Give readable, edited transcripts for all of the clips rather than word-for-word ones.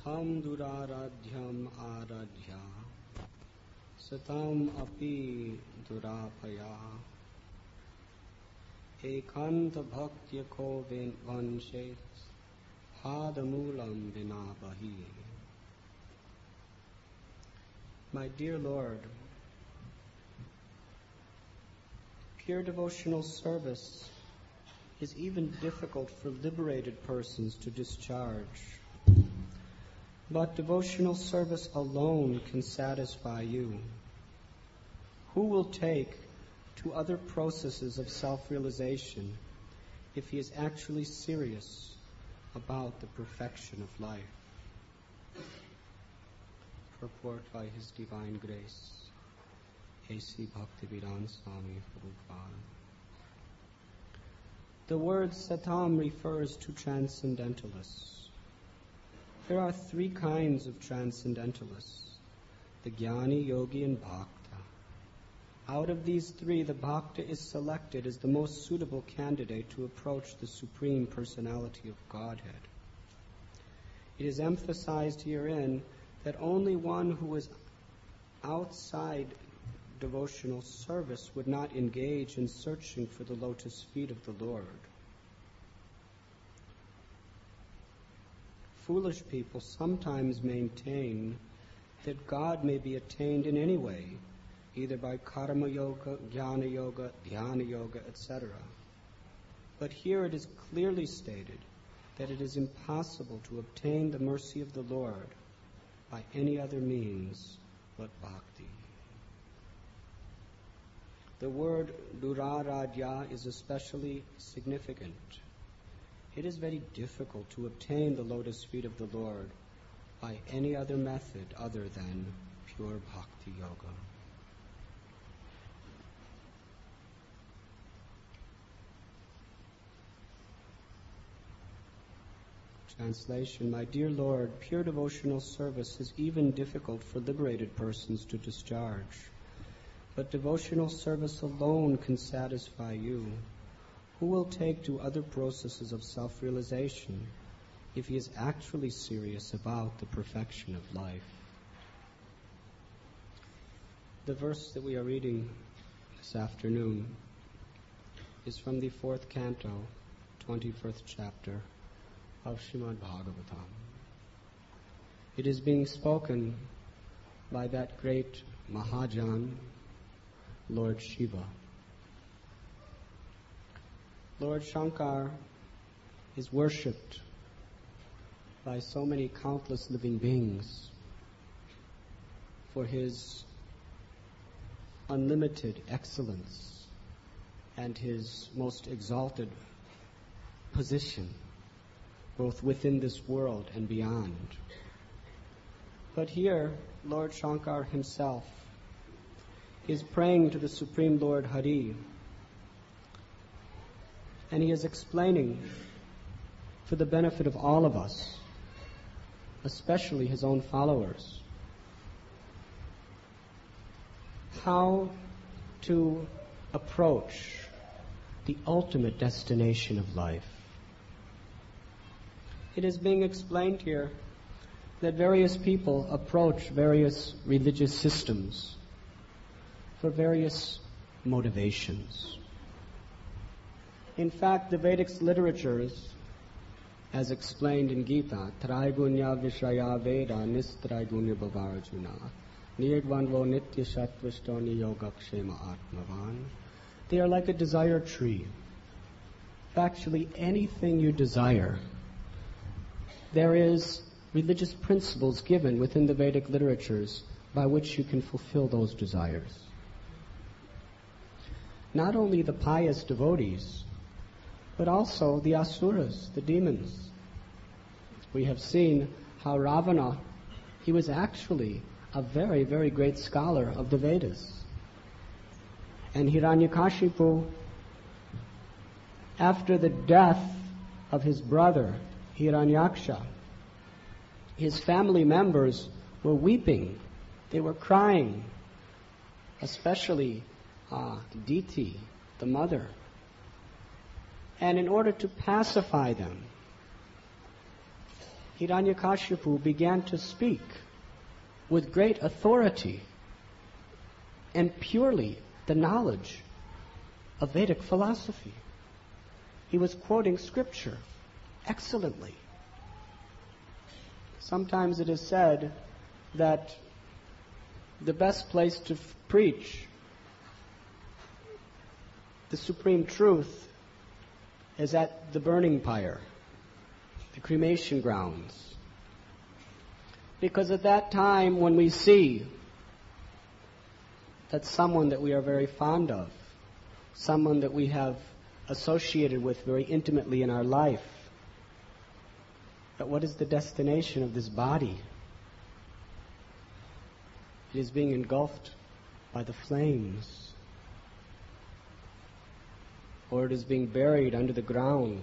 Tam duraradhyam aradhya satam api durapaya ekanta bhaktya ko vanshe padamulam vinabahi. My dear Lord, pure devotional service is even difficult for liberated persons to discharge. But devotional service alone can satisfy you. Who will take to other processes of self-realization if he is actually serious about the perfection of life? Purport by His Divine Grace, A.C. Bhaktivedanta Swami Prabhupada. The word satam refers to transcendentalists. There are three kinds of transcendentalists, the Jnani, Yogi, and Bhakta. Out of these three, the Bhakta is selected as the most suitable candidate to approach the Supreme Personality of Godhead. It is emphasized herein that only one who is outside devotional service would not engage in searching for the lotus feet of the Lord. Foolish people sometimes maintain that God may be attained in any way, either by karma yoga, jnana yoga, dhyana yoga, etc. But here it is clearly stated that it is impossible to obtain the mercy of the Lord by any other means but bhakti. The word duraradhya is especially significant. It is very difficult to obtain the lotus feet of the Lord by any other method other than pure bhakti yoga. Translation: My dear Lord, pure devotional service is even difficult for liberated persons to discharge, but devotional service alone can satisfy you. Who will take to other processes of self-realization if he is actually serious about the perfection of life? The verse that we are reading this afternoon is from the 4th canto, 21st chapter of Srimad Bhagavatam. It is being spoken by that great Mahajan, Lord Shiva. Lord Shankar is worshipped by so many countless living beings for his unlimited excellence and his most exalted position, both within this world and beyond. But here, Lord Shankar himself is praying to the Supreme Lord Hari, and he is explaining for the benefit of all of us, especially his own followers, how to approach the ultimate destination of life. It is being explained here that various people approach various religious systems for various motivations. In fact, the Vedic literatures, as explained in Gita, Traigunya Vishaya Veda Nistraigunya Bhavarjuna Nirvanvo Nitya Shattvashtoni Yogakshema Atmavan. They are like a desire tree. Factually, anything you desire, there is religious principles given within the Vedic literatures by which you can fulfill those desires. Not only the pious devotees, but also the asuras, the demons. We have seen how Ravana, he was actually a very, very great scholar of the Vedas. And Hiranyakashipu, after the death of his brother, Hiranyaksha, his family members were weeping. They were crying, especially Diti, the mother. And in order to pacify them, Hiranyakashipu began to speak with great authority and purely the knowledge of Vedic philosophy. He was quoting scripture excellently. Sometimes it is said that the best place to preach the supreme truth is at the burning pyre, the cremation grounds. Because at that time when we see that someone that we are very fond of, someone that we have associated with very intimately in our life, but what is the destination of this body? It is being engulfed by the flames, or it is being buried under the ground.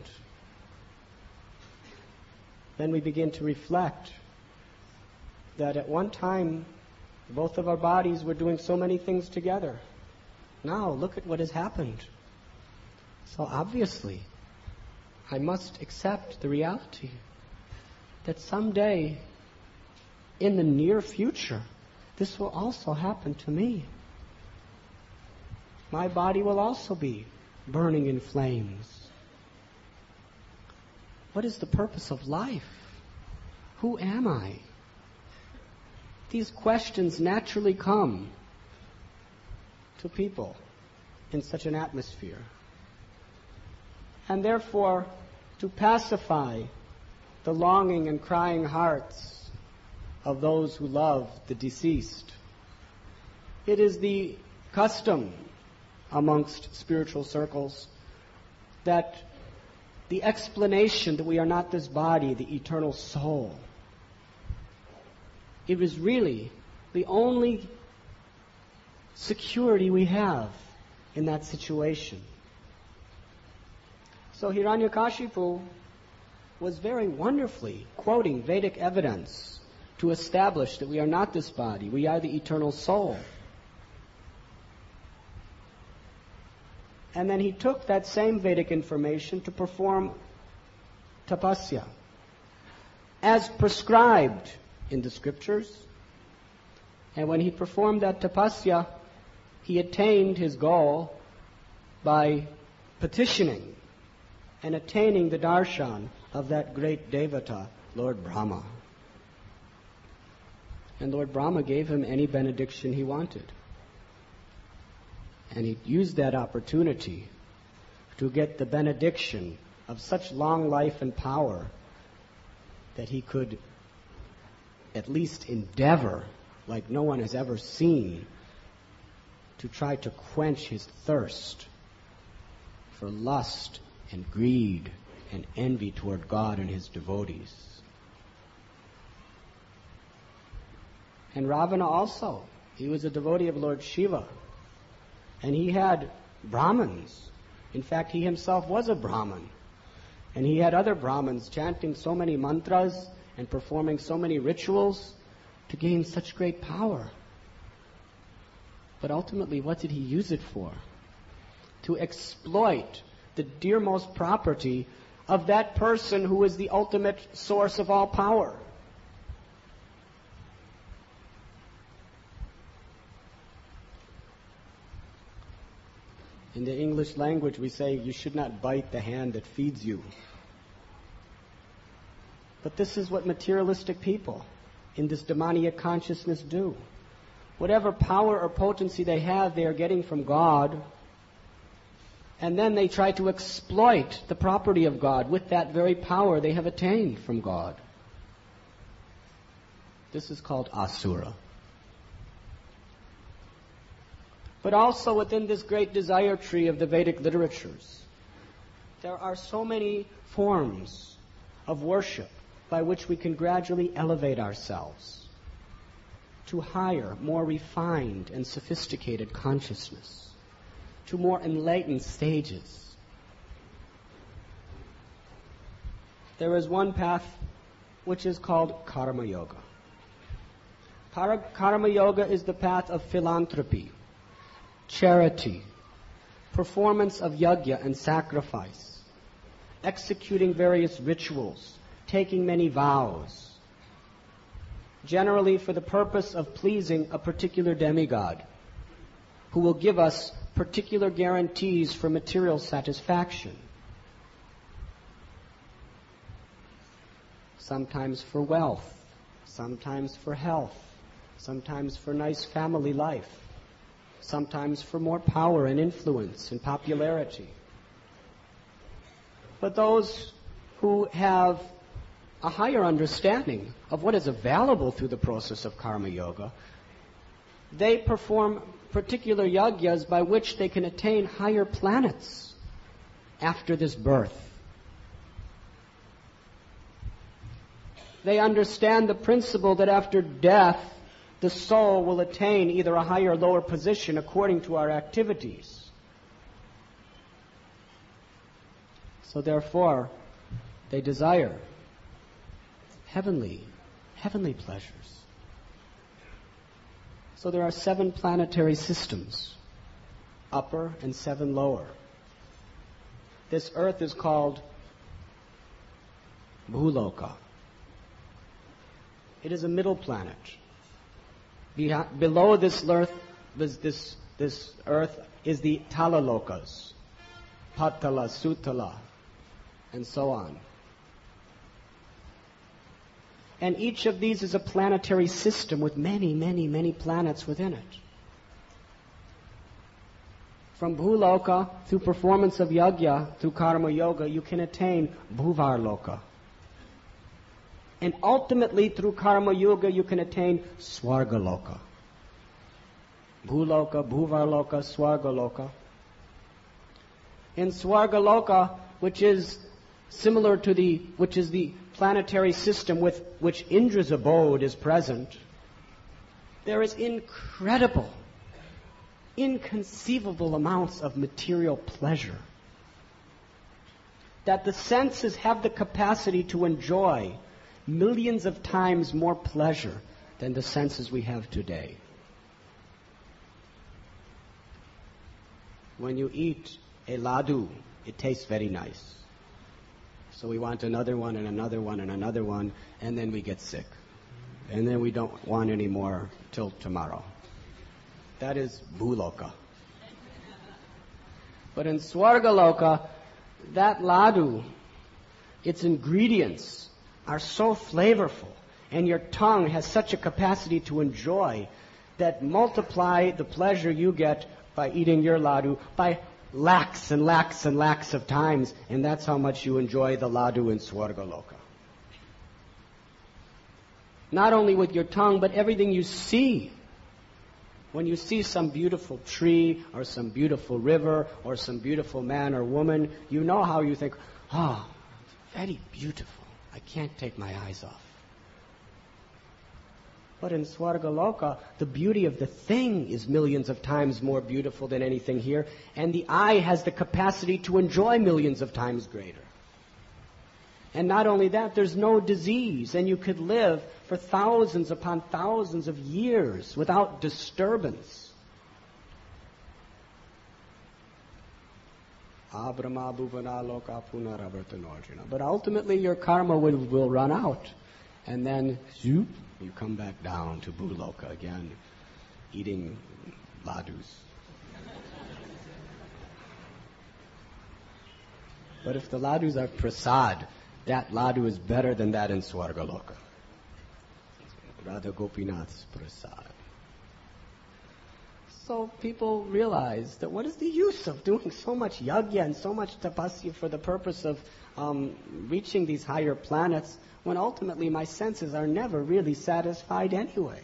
Then we begin to reflect that at one time both of our bodies were doing so many things together. Now look at what has happened. So obviously, I must accept the reality that someday, in the near future, this will also happen to me. My body will also be burning in flames. What is the purpose of life? Who am I? These questions naturally come to people in such an atmosphere. And therefore, to pacify the longing and crying hearts of those who love the deceased, it is the custom amongst spiritual circles that the explanation that we are not this body, the eternal soul, it is really the only security we have in that situation. So Hiranyakashipu was very wonderfully quoting Vedic evidence to establish that we are not this body, we are the eternal soul. And then he took that same Vedic information to perform tapasya, as prescribed in the scriptures. And when he performed that tapasya, he attained his goal by petitioning and attaining the darshan of that great devata, Lord Brahma. And Lord Brahma gave him any benediction he wanted. And he used that opportunity to get the benediction of such long life and power that he could at least endeavor, like no one has ever seen, to try to quench his thirst for lust and greed and envy toward God and his devotees. And Ravana also, he was a devotee of Lord Shiva, and he had Brahmins. In fact, he himself was a Brahmin, and he had other Brahmins chanting so many mantras and performing so many rituals to gain such great power. But ultimately, what did he use it for? To exploit the dearmost property of that person who is the ultimate source of all power. In the English language, we say you should not bite the hand that feeds you. But this is what materialistic people in this demoniac consciousness do. Whatever power or potency they have, they are getting from God. And then they try to exploit the property of God with that very power they have attained from God. This is called asura. But also within this great desire tree of the Vedic literatures, there are so many forms of worship by which we can gradually elevate ourselves to higher, more refined and sophisticated consciousness, to more enlightened stages. There is one path which is called Karma Yoga. Karma Yoga is the path of philanthropy, charity, performance of yajna and sacrifice, executing various rituals, taking many vows, generally for the purpose of pleasing a particular demigod who will give us particular guarantees for material satisfaction. Sometimes for wealth, sometimes for health, sometimes for nice family life, sometimes for more power and influence and popularity. But those who have a higher understanding of what is available through the process of karma yoga, they perform particular yagyas by which they can attain higher planets after this birth. They understand the principle that after death, the soul will attain either a higher or lower position according to our activities. So therefore, they desire heavenly pleasures. So there are 7 planetary systems, upper and 7 lower. This earth is called Bhuloka. It is a middle planet. Below this earth, this earth is the Talalokas, Patala, Sutala, and so on. And each of these is a planetary system with many planets within it. From Bhuloka, through performance of yajna, through karma yoga, you can attain Bhuvarloka. And ultimately, through karma yoga, you can attain Swargaloka. Bhuloka, Bhuvarloka, Swargaloka. In Swargaloka, which is similar to the planetary system with which Indra's abode is present, there is incredible, inconceivable amounts of material pleasure that the senses have the capacity to enjoy millions of times more pleasure than the senses we have today. When you eat a laddu, it tastes very nice. So we want another one and another one and another one, and then we get sick. And then we don't want any more till tomorrow. That is Bhuloka. But in Swargaloka, that laddu, its ingredients are so flavorful, and your tongue has such a capacity to enjoy that multiply the pleasure you get by eating your laddu by lakhs and lakhs and lakhs of times, and that's how much you enjoy the laddu in Swargaloka. Not only with your tongue, but everything you see. When you see some beautiful tree, or some beautiful river, or some beautiful man or woman, you know how you think, oh, very beautiful. I can't take my eyes off. But in Swargaloka, the beauty of the thing is millions of times more beautiful than anything here, and the eye has the capacity to enjoy millions of times greater. And not only that, there's no disease, and you could live for thousands upon thousands of years without disturbance. But ultimately your karma will run out, and then zoop, you come back down to Bhuloka again, eating laddus. But if the laddus are prasad, that laddu is better than that in Swargaloka. Radha Gopinath's prasad. So people realize that what is the use of doing so much yajna and so much tapasya for the purpose of reaching these higher planets when ultimately my senses are never really satisfied anyway.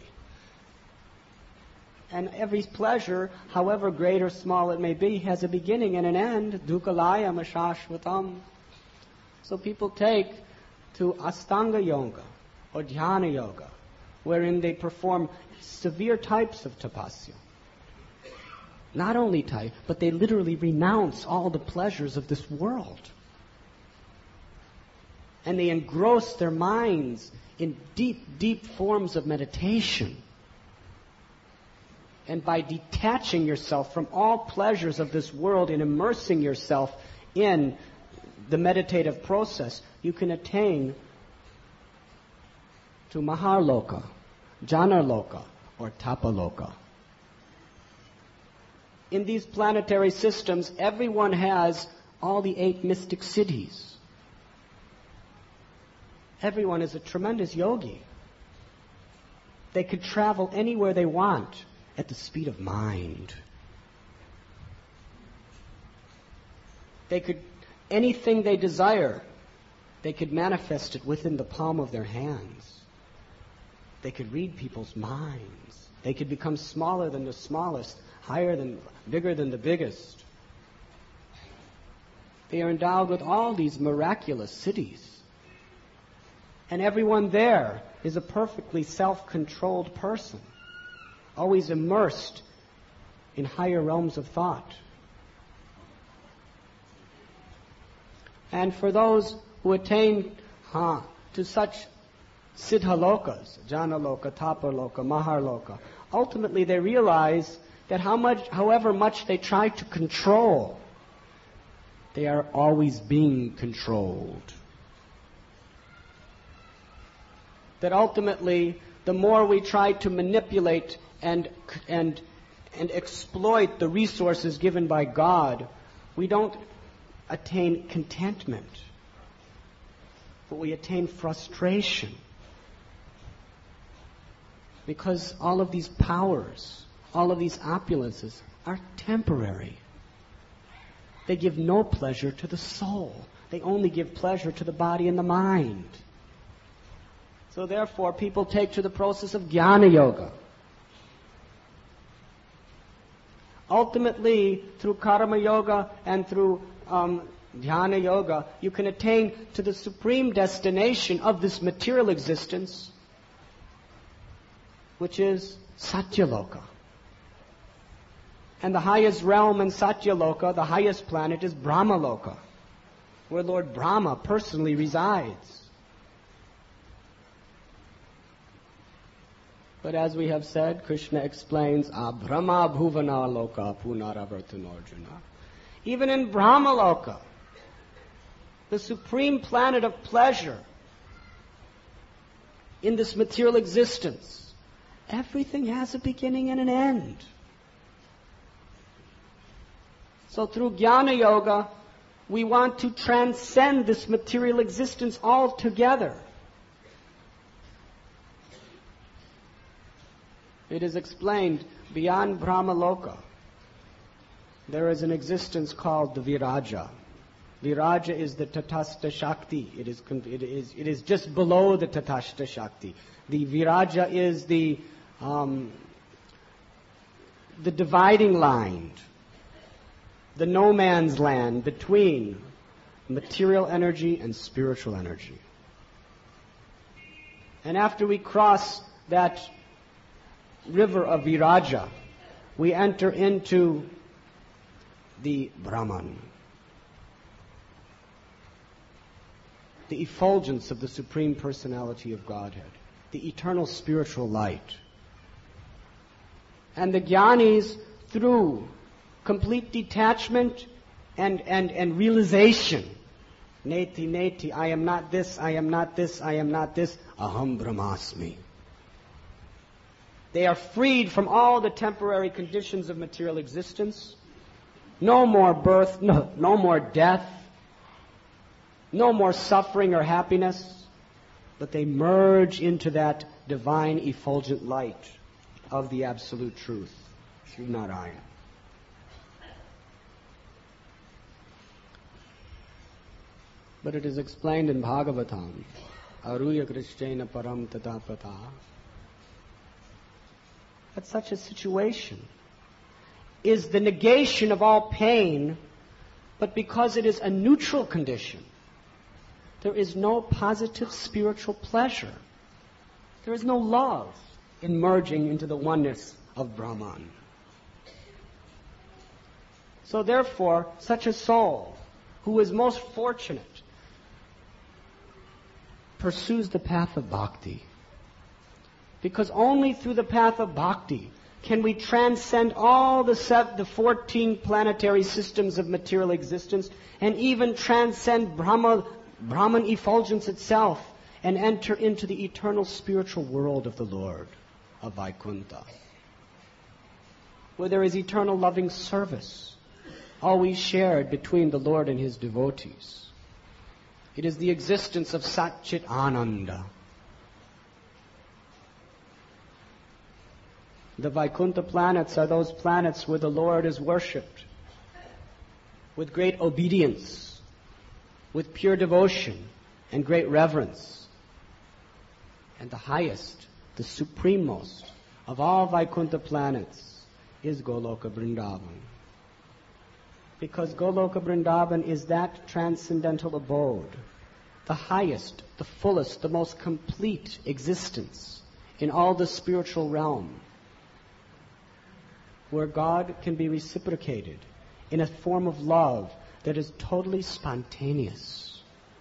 And every pleasure, however great or small it may be, has a beginning and an end. Dukkalaya mashashvatam. So people take to Astanga Yoga or Dhyana Yoga, wherein they perform severe types of tapasya. Not only type, but they literally renounce all the pleasures of this world. And they engross their minds in deep forms of meditation. And by detaching yourself from all pleasures of this world and immersing yourself in the meditative process, you can attain to Maharloka, Janaloka, or Tapaloka. In these planetary systems, everyone has all the 8 mystic cities. Everyone is a tremendous yogi. They could travel anywhere they want at the speed of mind. They could, anything they desire, they could manifest it within the palm of their hands. They could read people's minds. They could become smaller than the smallest, bigger than the biggest. They are endowed with all these miraculous cities. And everyone there is a perfectly self-controlled person, always immersed in higher realms of thought. And for those who attain to such siddhalokas, janaloka, tapaloka, maharloka, ultimately they realize that however much they try to control, they are always being controlled. That ultimately, the more we try to manipulate and exploit the resources given by God, we don't attain contentment, but we attain frustration. Because all of these powers, all of these opulences are temporary. They give no pleasure to the soul. They only give pleasure to the body and the mind. So therefore, people take to the process of Jnana Yoga. Ultimately, through Karma Yoga and through Dhyana Yoga, you can attain to the supreme destination of this material existence, which is Satyaloka. And the highest realm in Satyaloka, the highest planet, is Brahmaloka, where Lord Brahma personally resides. But as we have said, Krishna explains, Brahma bhuvana loka punaravartanarjuna. Even in Brahmaloka, the supreme planet of pleasure, in this material existence, everything has a beginning and an end. So through Jnana Yoga, we want to transcend this material existence altogether. It is explained, beyond Brahmaloka, there is an existence called the Viraja. Viraja is the Tatastha Shakti. It is just below the Tatastha Shakti. The Viraja is the dividing line, the no man's land between material energy and spiritual energy. And after we cross that river of Viraja, we enter into the Brahman, the effulgence of the Supreme Personality of Godhead, the eternal spiritual light. And the Jnanis, through complete detachment and realization, neti neti, I am not this, I am not this, I am not this, aham brahmasmi. They are freed from all the temporary conditions of material existence. No more birth, no more death, no more suffering or happiness, but they merge into that divine effulgent light of the Absolute Truth, Sri Narayana. But it is explained in Bhagavatam, Aruya Krishnena Param Tatapata, that such a situation is the negation of all pain, but because it is a neutral condition, there is no positive spiritual pleasure. There is no love in merging into the oneness of Brahman. So therefore, such a soul who is most fortunate pursues the path of bhakti. Because only through the path of bhakti can we transcend all the 14 planetary systems of material existence and even transcend Brahman effulgence itself and enter into the eternal spiritual world of the Lord, of Vaikuntha, where there is eternal loving service, always shared between the Lord and His devotees. It is the existence of Satchit Ananda. The Vaikuntha planets are those planets where the Lord is worshipped with great obedience, with pure devotion and great reverence. And the highest, the supremost of all Vaikuntha planets is Goloka Vrindavan. Because Goloka Vrindavan is that transcendental abode, the highest, the fullest, the most complete existence in all the spiritual realm, where God can be reciprocated in a form of love that is totally spontaneous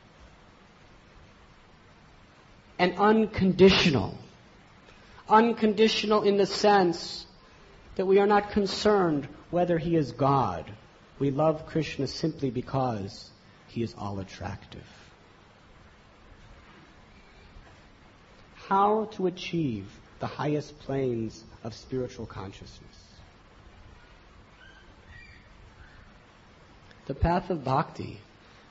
and unconditional. Unconditional in the sense that we are not concerned whether He is God. We love Krishna simply because He is all attractive. How to achieve the highest planes of spiritual consciousness? The path of bhakti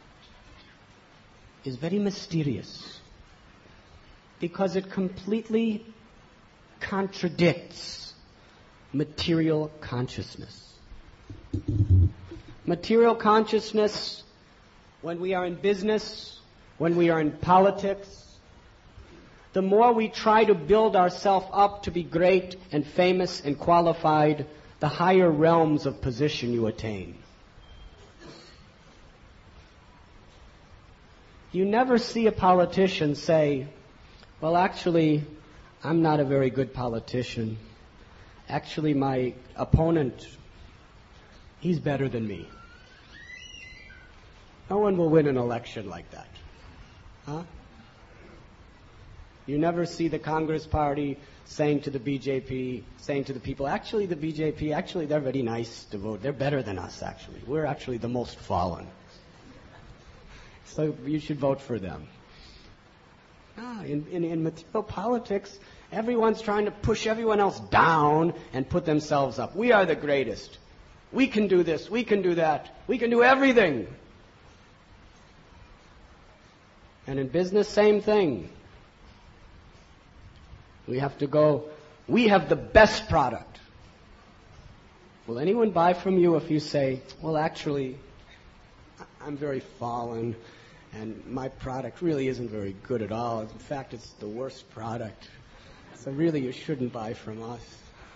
is very mysterious because it completely contradicts material consciousness. Material consciousness, when we are in business, when we are in politics, the more we try to build ourselves up to be great and famous and qualified, the higher realms of position you attain. You never see a politician say, well, actually, I'm not a very good politician. Actually, my opponent, he's better than me. No one will win an election like that. Huh? You never see the Congress Party saying to the BJP, saying to the people, actually the BJP, actually they're very nice to vote. They're better than us, actually. We're actually the most fallen. So you should vote for them. In material politics, everyone's trying to push everyone else down and put themselves up. We are the greatest. We can do this. We can do that. We can do everything. And in business, same thing. We have to go, we have the best product. Will anyone buy from you if you say, well, actually, I'm very fallen, and my product really isn't very good at all. In fact, it's the worst product. So really, you shouldn't buy from us.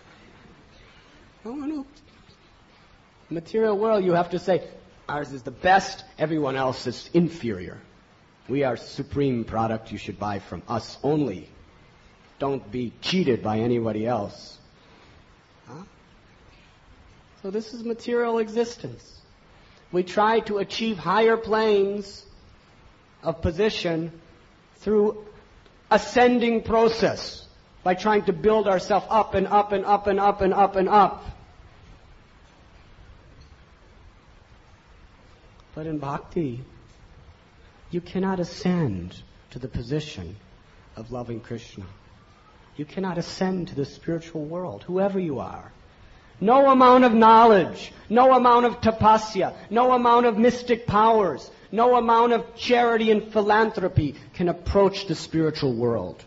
No. Material world, you have to say, ours is the best, everyone else is inferior. We are supreme product, you should buy from us only. Don't be cheated by anybody else. Huh? So this is material existence. We try to achieve higher planes of position through ascending process, by trying to build ourselves up and up and up and up and up and up. But in bhakti, you cannot ascend to the position of loving Krishna. You cannot ascend to the spiritual world, whoever you are. No amount of knowledge, no amount of tapasya, no amount of mystic powers, no amount of charity and philanthropy can approach the spiritual world.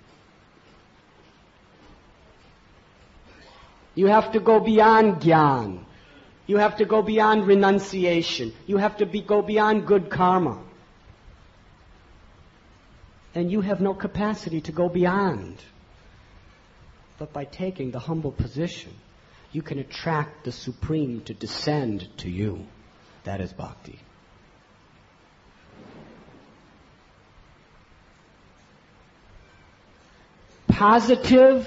You have to go beyond jnana. You have to go beyond renunciation. You have to go beyond good karma. And you have no capacity to go beyond. But by taking the humble position, you can attract the Supreme to descend to you. That is bhakti. Positive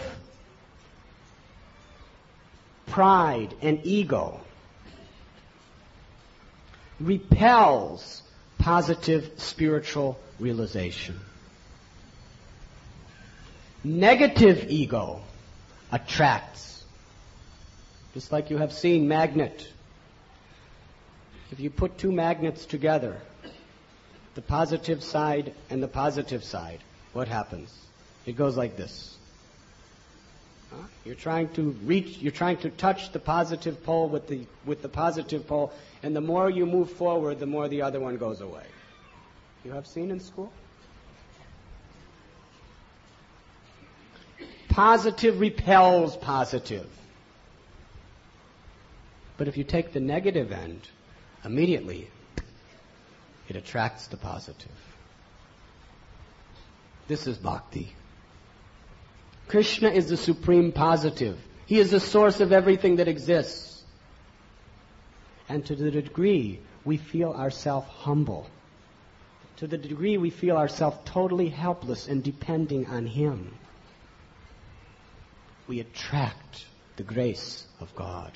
pride and ego repels positive spiritual realization. Negative ego attracts. Just like you have seen magnet. If you put two magnets together, the positive side and the positive side, what happens? It goes like this. You're trying to touch the positive pole with the positive pole, and the more you move forward, the more the other one goes away. You have seen in school? Positive repels positive. But if you take the negative end, immediately it attracts the positive. This is bhakti. Krishna is the supreme positive. He is the source of everything that exists. And to the degree we feel ourselves humble, to the degree we feel ourselves totally helpless and depending on Him, we attract the grace of God.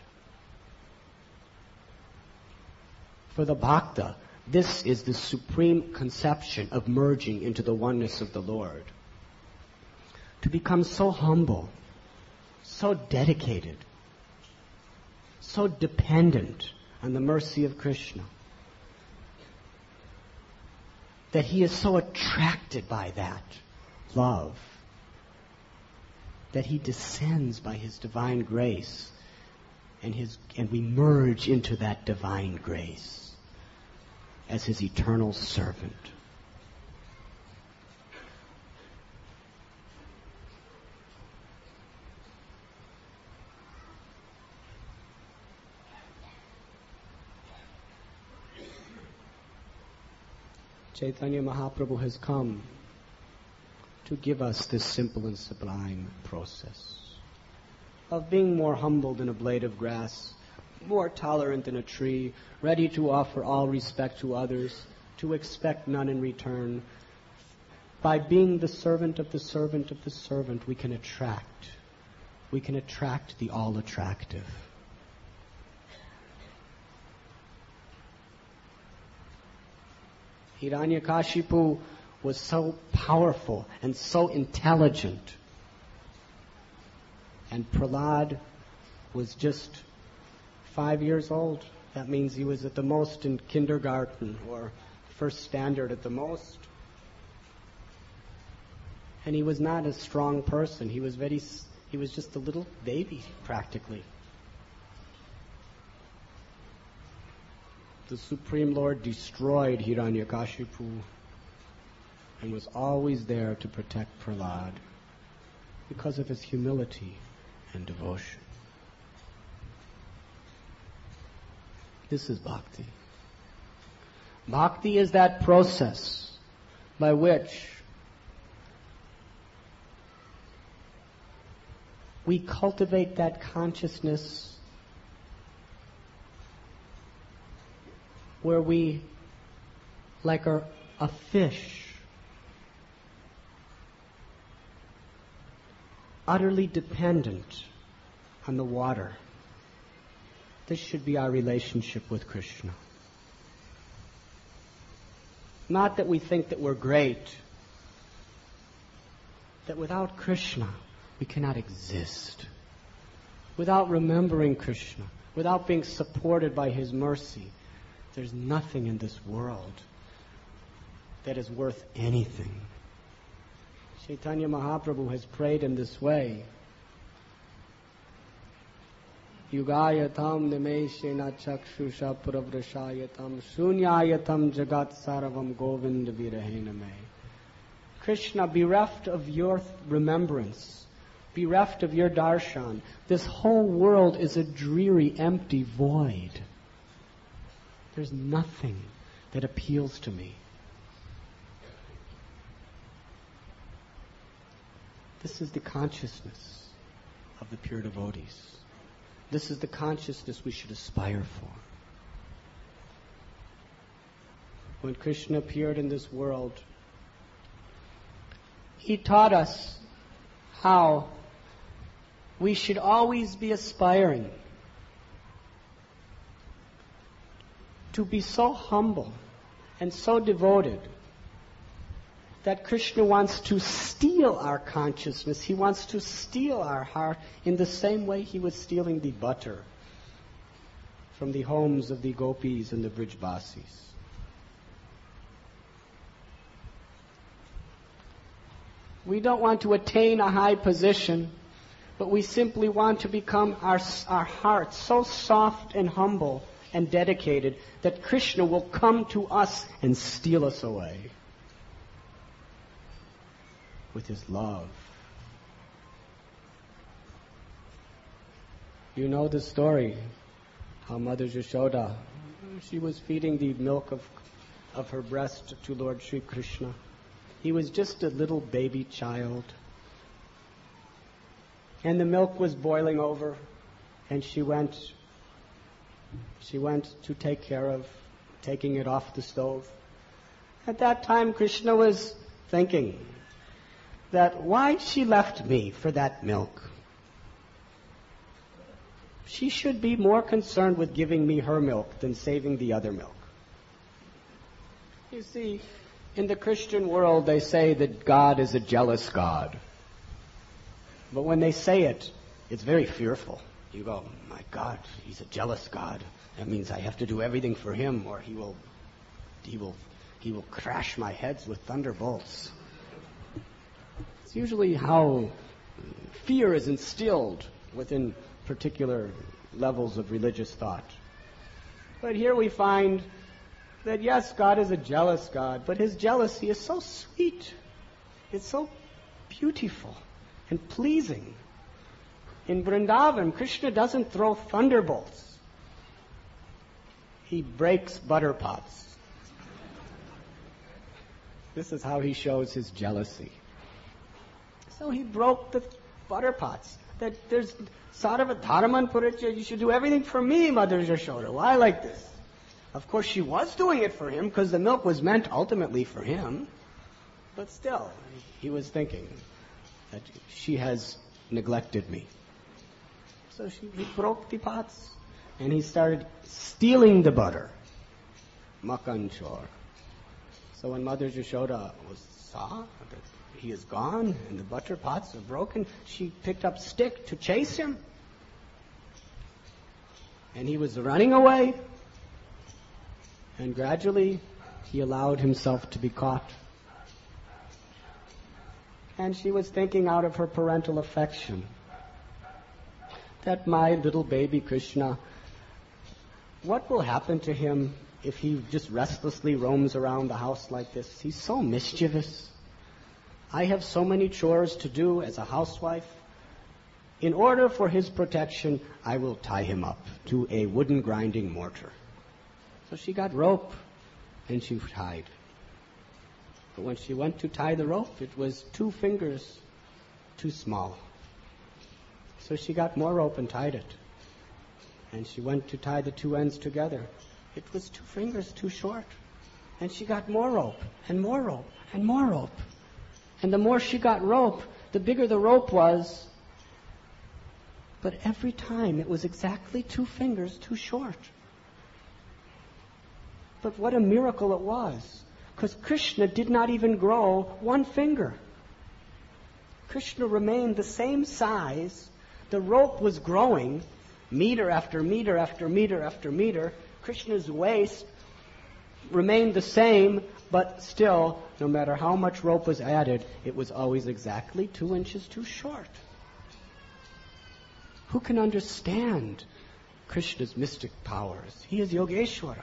For the bhakta, this is the supreme conception of merging into the oneness of the Lord. To become so humble, so dedicated, so dependent on the mercy of Krishna, that he is so attracted by that love, that he descends by his divine grace, and we merge into that divine grace as his eternal servant. Chaitanya Mahaprabhu has come to give us this simple and sublime process of being more humble than a blade of grass, more tolerant than a tree, ready to offer all respect to others, to expect none in return. By being the servant of the servant of the servant, we can attract the all-attractive. Hiranyakashipu was so powerful and so intelligent. And Prahlad was just 5 years old. That means he was at the most in kindergarten or first standard at the most. And he was not a strong person. He was just a little baby, practically. The Supreme Lord destroyed Hiranyakashipu and was always there to protect Prahlad because of his humility and devotion. This is bhakti. Bhakti is that process by which we cultivate that consciousness where we, like a fish, utterly dependent on the water. This should be our relationship with Krishna. Not that we think that we're great, that without Krishna we cannot exist. Without remembering Krishna, without being supported by His mercy, there's nothing in this world that is worth anything. Chaitanya Mahaprabhu has prayed in this way. Yugayatam nimeshena chakshusha puravrashayatam shunyayatam jagat saravam govinda virahena me. Krishna, bereft of your remembrance, bereft of your darshan, this whole world is a dreary, empty void. There's nothing that appeals to me. This is the consciousness of the pure devotees. This is the consciousness we should aspire for. When Krishna appeared in this world, He taught us how we should always be aspiring to be so humble and so devoted that Krishna wants to steal our consciousness. He wants to steal our heart in the same way He was stealing the butter from the homes of the gopis and the Brijbasis. We don't want to attain a high position, but we simply want to become our hearts so soft and humble and dedicated that Krishna will come to us and steal us away with his love. You know the story, how Mother Yashoda, she was feeding the milk of her breast to Lord Sri Krishna. He was just a little baby child. And the milk was boiling over, and she went to take care of taking it off the stove. At that time, Krishna was thinking that why she left me for that milk. She should be more concerned with giving me her milk than saving the other milk. You see, in the Christian world, they say that God is a jealous God. But when they say it, it's very fearful. You go, my God, he's a jealous God. That means I have to do everything for him, or he will crash my heads with thunderbolts. It's usually how fear is instilled within particular levels of religious thought. But here we find that yes, God is a jealous God, but his jealousy is so sweet. It's so beautiful and pleasing. In Vrindavan, Krishna doesn't throw thunderbolts. He breaks butter pots. This is how he shows his jealousy. So he broke the butter pots. That there's Sarva Dharman Purachya, you should do everything for me, Mother Yashoda. Why like this? Of course she was doing it for him because the milk was meant ultimately for him. But still, he was thinking that she has neglected me. So he broke the pots and he started stealing the butter. Makhan Chor. So when Mother Yashoda saw that he is gone and the butter pots are broken, she picked up stick to chase him. And he was running away. And gradually he allowed himself to be caught. And she was thinking out of her parental affection that my little baby Krishna, what will happen to him if he just restlessly roams around the house like this? He's so mischievous. I have so many chores to do as a housewife. In order for his protection, I will tie him up to a wooden grinding mortar. So she got rope and she tied. But when she went to tie the rope, it was 2 fingers too small. So she got more rope and tied it. And she went to tie the 2 ends together. It was 2 fingers too short. And she got more rope and more rope and more rope. And the more she got rope, the bigger the rope was. But every time it was exactly 2 fingers too short. But what a miracle it was. Because Krishna did not even grow 1 finger. Krishna remained the same size. The rope was growing meter after meter after meter after meter. Krishna's waist remained the same, but still, no matter how much rope was added, it was always exactly 2 inches too short. Who can understand Krishna's mystic powers? He is Yogeshwara.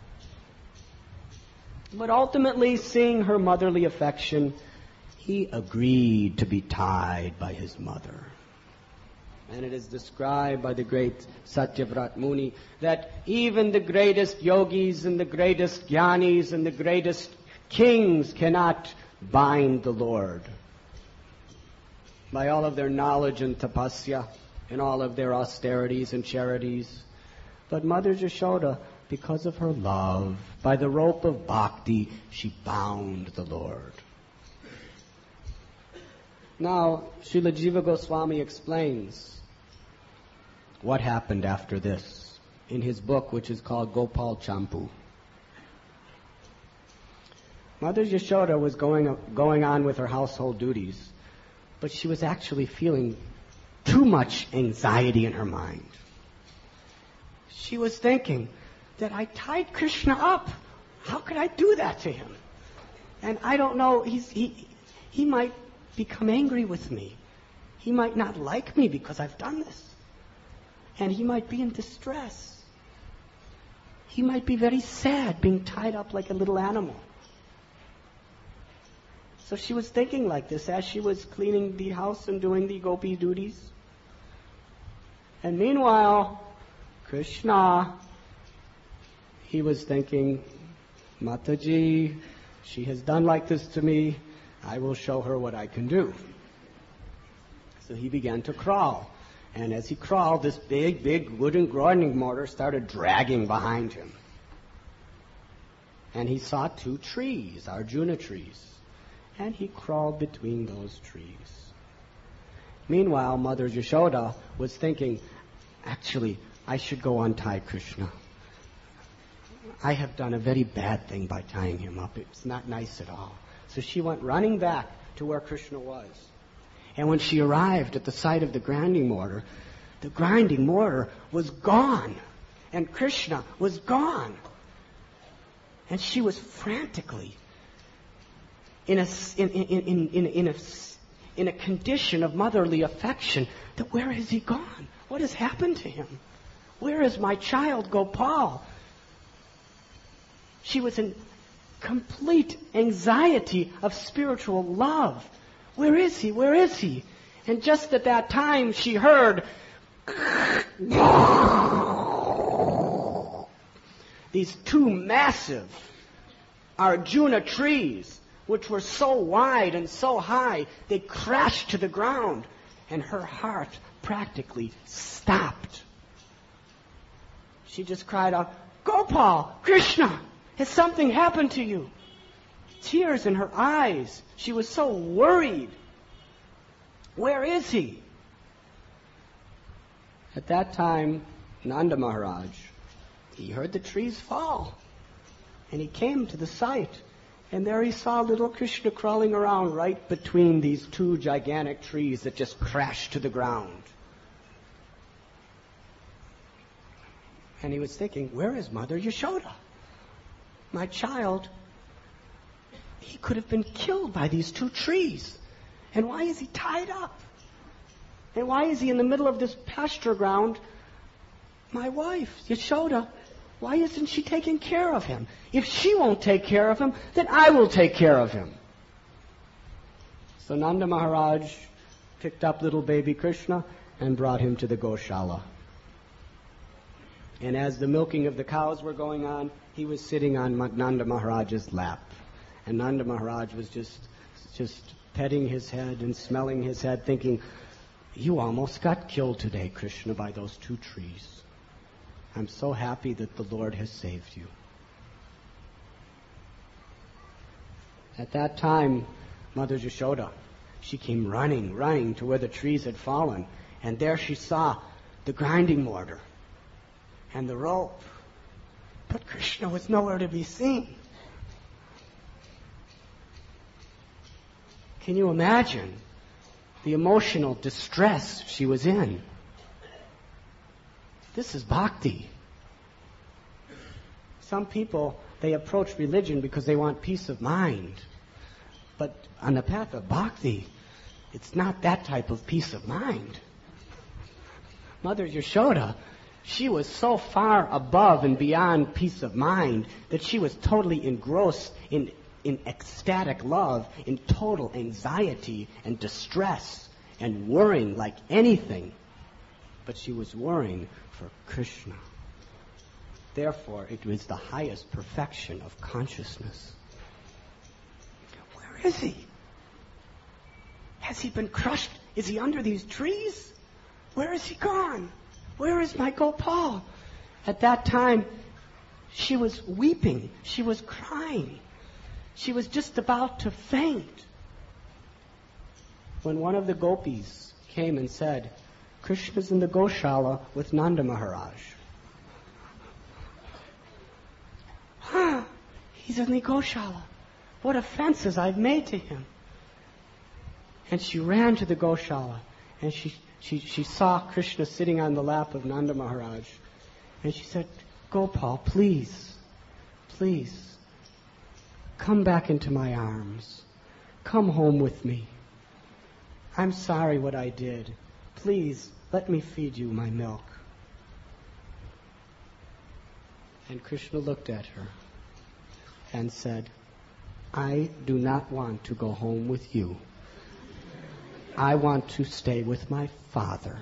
But ultimately, seeing her motherly affection, he agreed to be tied by his mother. And it is described by the great Satyavrat Muni that even the greatest yogis and the greatest jnanis and the greatest kings cannot bind the Lord. By all of their knowledge and tapasya and all of their austerities and charities. But Mother Yashoda, because of her love, by the rope of bhakti, she bound the Lord. Now, Srila Jiva Goswami explains what happened after this in his book, which is called Gopal Champu. Mother Yashoda was going on with her household duties, but she was actually feeling too much anxiety in her mind. She was thinking that I tied Krishna up. How could I do that to him? And I don't know, he might become angry with me. He might not like me because I've done this. And he might be in distress. He might be very sad being tied up like a little animal. So she was thinking like this as she was cleaning the house and doing the gopi duties. And meanwhile, Krishna, he was thinking, Mataji, she has done like this to me. I will show her what I can do. So he began to crawl. And as he crawled, this big wooden grinding mortar started dragging behind him. And he saw 2 trees, Arjuna trees. And he crawled between those trees. Meanwhile, Mother Yashoda was thinking, actually, I should go untie Krishna. I have done a very bad thing by tying him up. It's not nice at all. So she went running back to where Krishna was. And when she arrived at the site of the grinding mortar was gone. And Krishna was gone. And she was frantically in a condition of motherly affection that where has he gone? What has happened to him? Where is my child Gopal? She was in complete anxiety of spiritual love. Where is he? Where is he? And just at that time she heard these 2 massive Arjuna trees, which were so wide and so high, they crashed to the ground, and her heart practically stopped. She just cried out, Gopal, Krishna, has something happened to you? Tears in her eyes. She was so worried. Where is he? At that time, Nanda Maharaj, he heard the trees fall. And he came to the site. And there he saw little Krishna crawling around right between these 2 gigantic trees that just crashed to the ground. And he was thinking, where is Mother Yashoda? My child, he could have been killed by these 2 trees. And why is he tied up? And why is he in the middle of this pasture ground? My wife, Yashoda, why isn't she taking care of him? If she won't take care of him, then I will take care of him. So Nanda Maharaj picked up little baby Krishna and brought him to the Goshala. And as the milking of the cows were going on, he was sitting on Nanda Maharaj's lap. And Nanda Maharaj was just petting his head and smelling his head, thinking, you almost got killed today, Krishna, by those 2 trees. I'm so happy that the Lord has saved you. At that time, Mother Yashoda, she came running to where the trees had fallen. And there she saw the grinding mortar and the rope. But Krishna was nowhere to be seen. Can you imagine the emotional distress she was in? This is bhakti. Some people, they approach religion because they want peace of mind. But on the path of bhakti, it's not that type of peace of mind. Mother Yashoda, she was so far above and beyond peace of mind that she was totally engrossed in ecstatic love, in total anxiety and distress and worrying like anything. But she was worrying for Krishna. Therefore, it was the highest perfection of consciousness. Where is he? Has he been crushed? Is he under these trees? Where is he gone? Where is my Gopal? At that time, she was weeping. She was crying. She was just about to faint. When one of the gopis came and said, Krishna's in the Goshala with Nanda Maharaj. He's in the Goshala. What offenses I've made to him. And she ran to the Goshala, and she saw Krishna sitting on the lap of Nanda Maharaj. And she said, Gopal, please, come back into my arms. Come home with me. I'm sorry what I did. Please, let me feed you my milk. And Krishna looked at her and said, I do not want to go home with you. I want to stay with my father.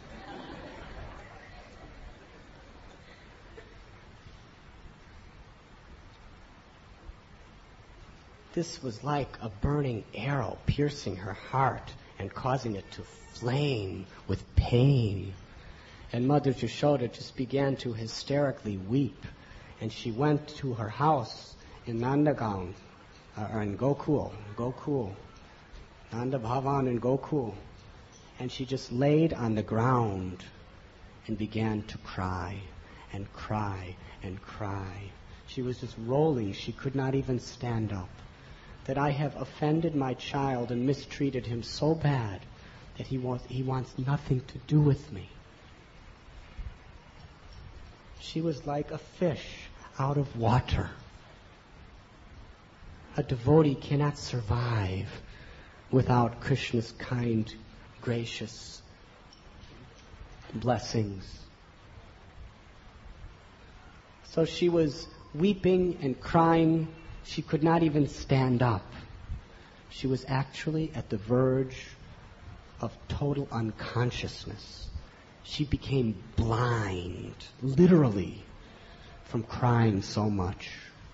This was like a burning arrow piercing her heart and causing it to flame with pain. And Mother Yashoda just began to hysterically weep. And she went to her house in Nandagaon, or in Gokul, Nanda Bhavan in Gokul. And she just laid on the ground and began to cry and cry and cry. She was just rolling. She could not even stand up. That I have offended my child and mistreated him so bad that he wants nothing to do with me. She was like a fish out of water. A devotee cannot survive without Krishna's kind, gracious blessings. So she was weeping and crying. She could not even stand up. She was actually at the verge of total unconsciousness. She became blind, literally, from crying so much.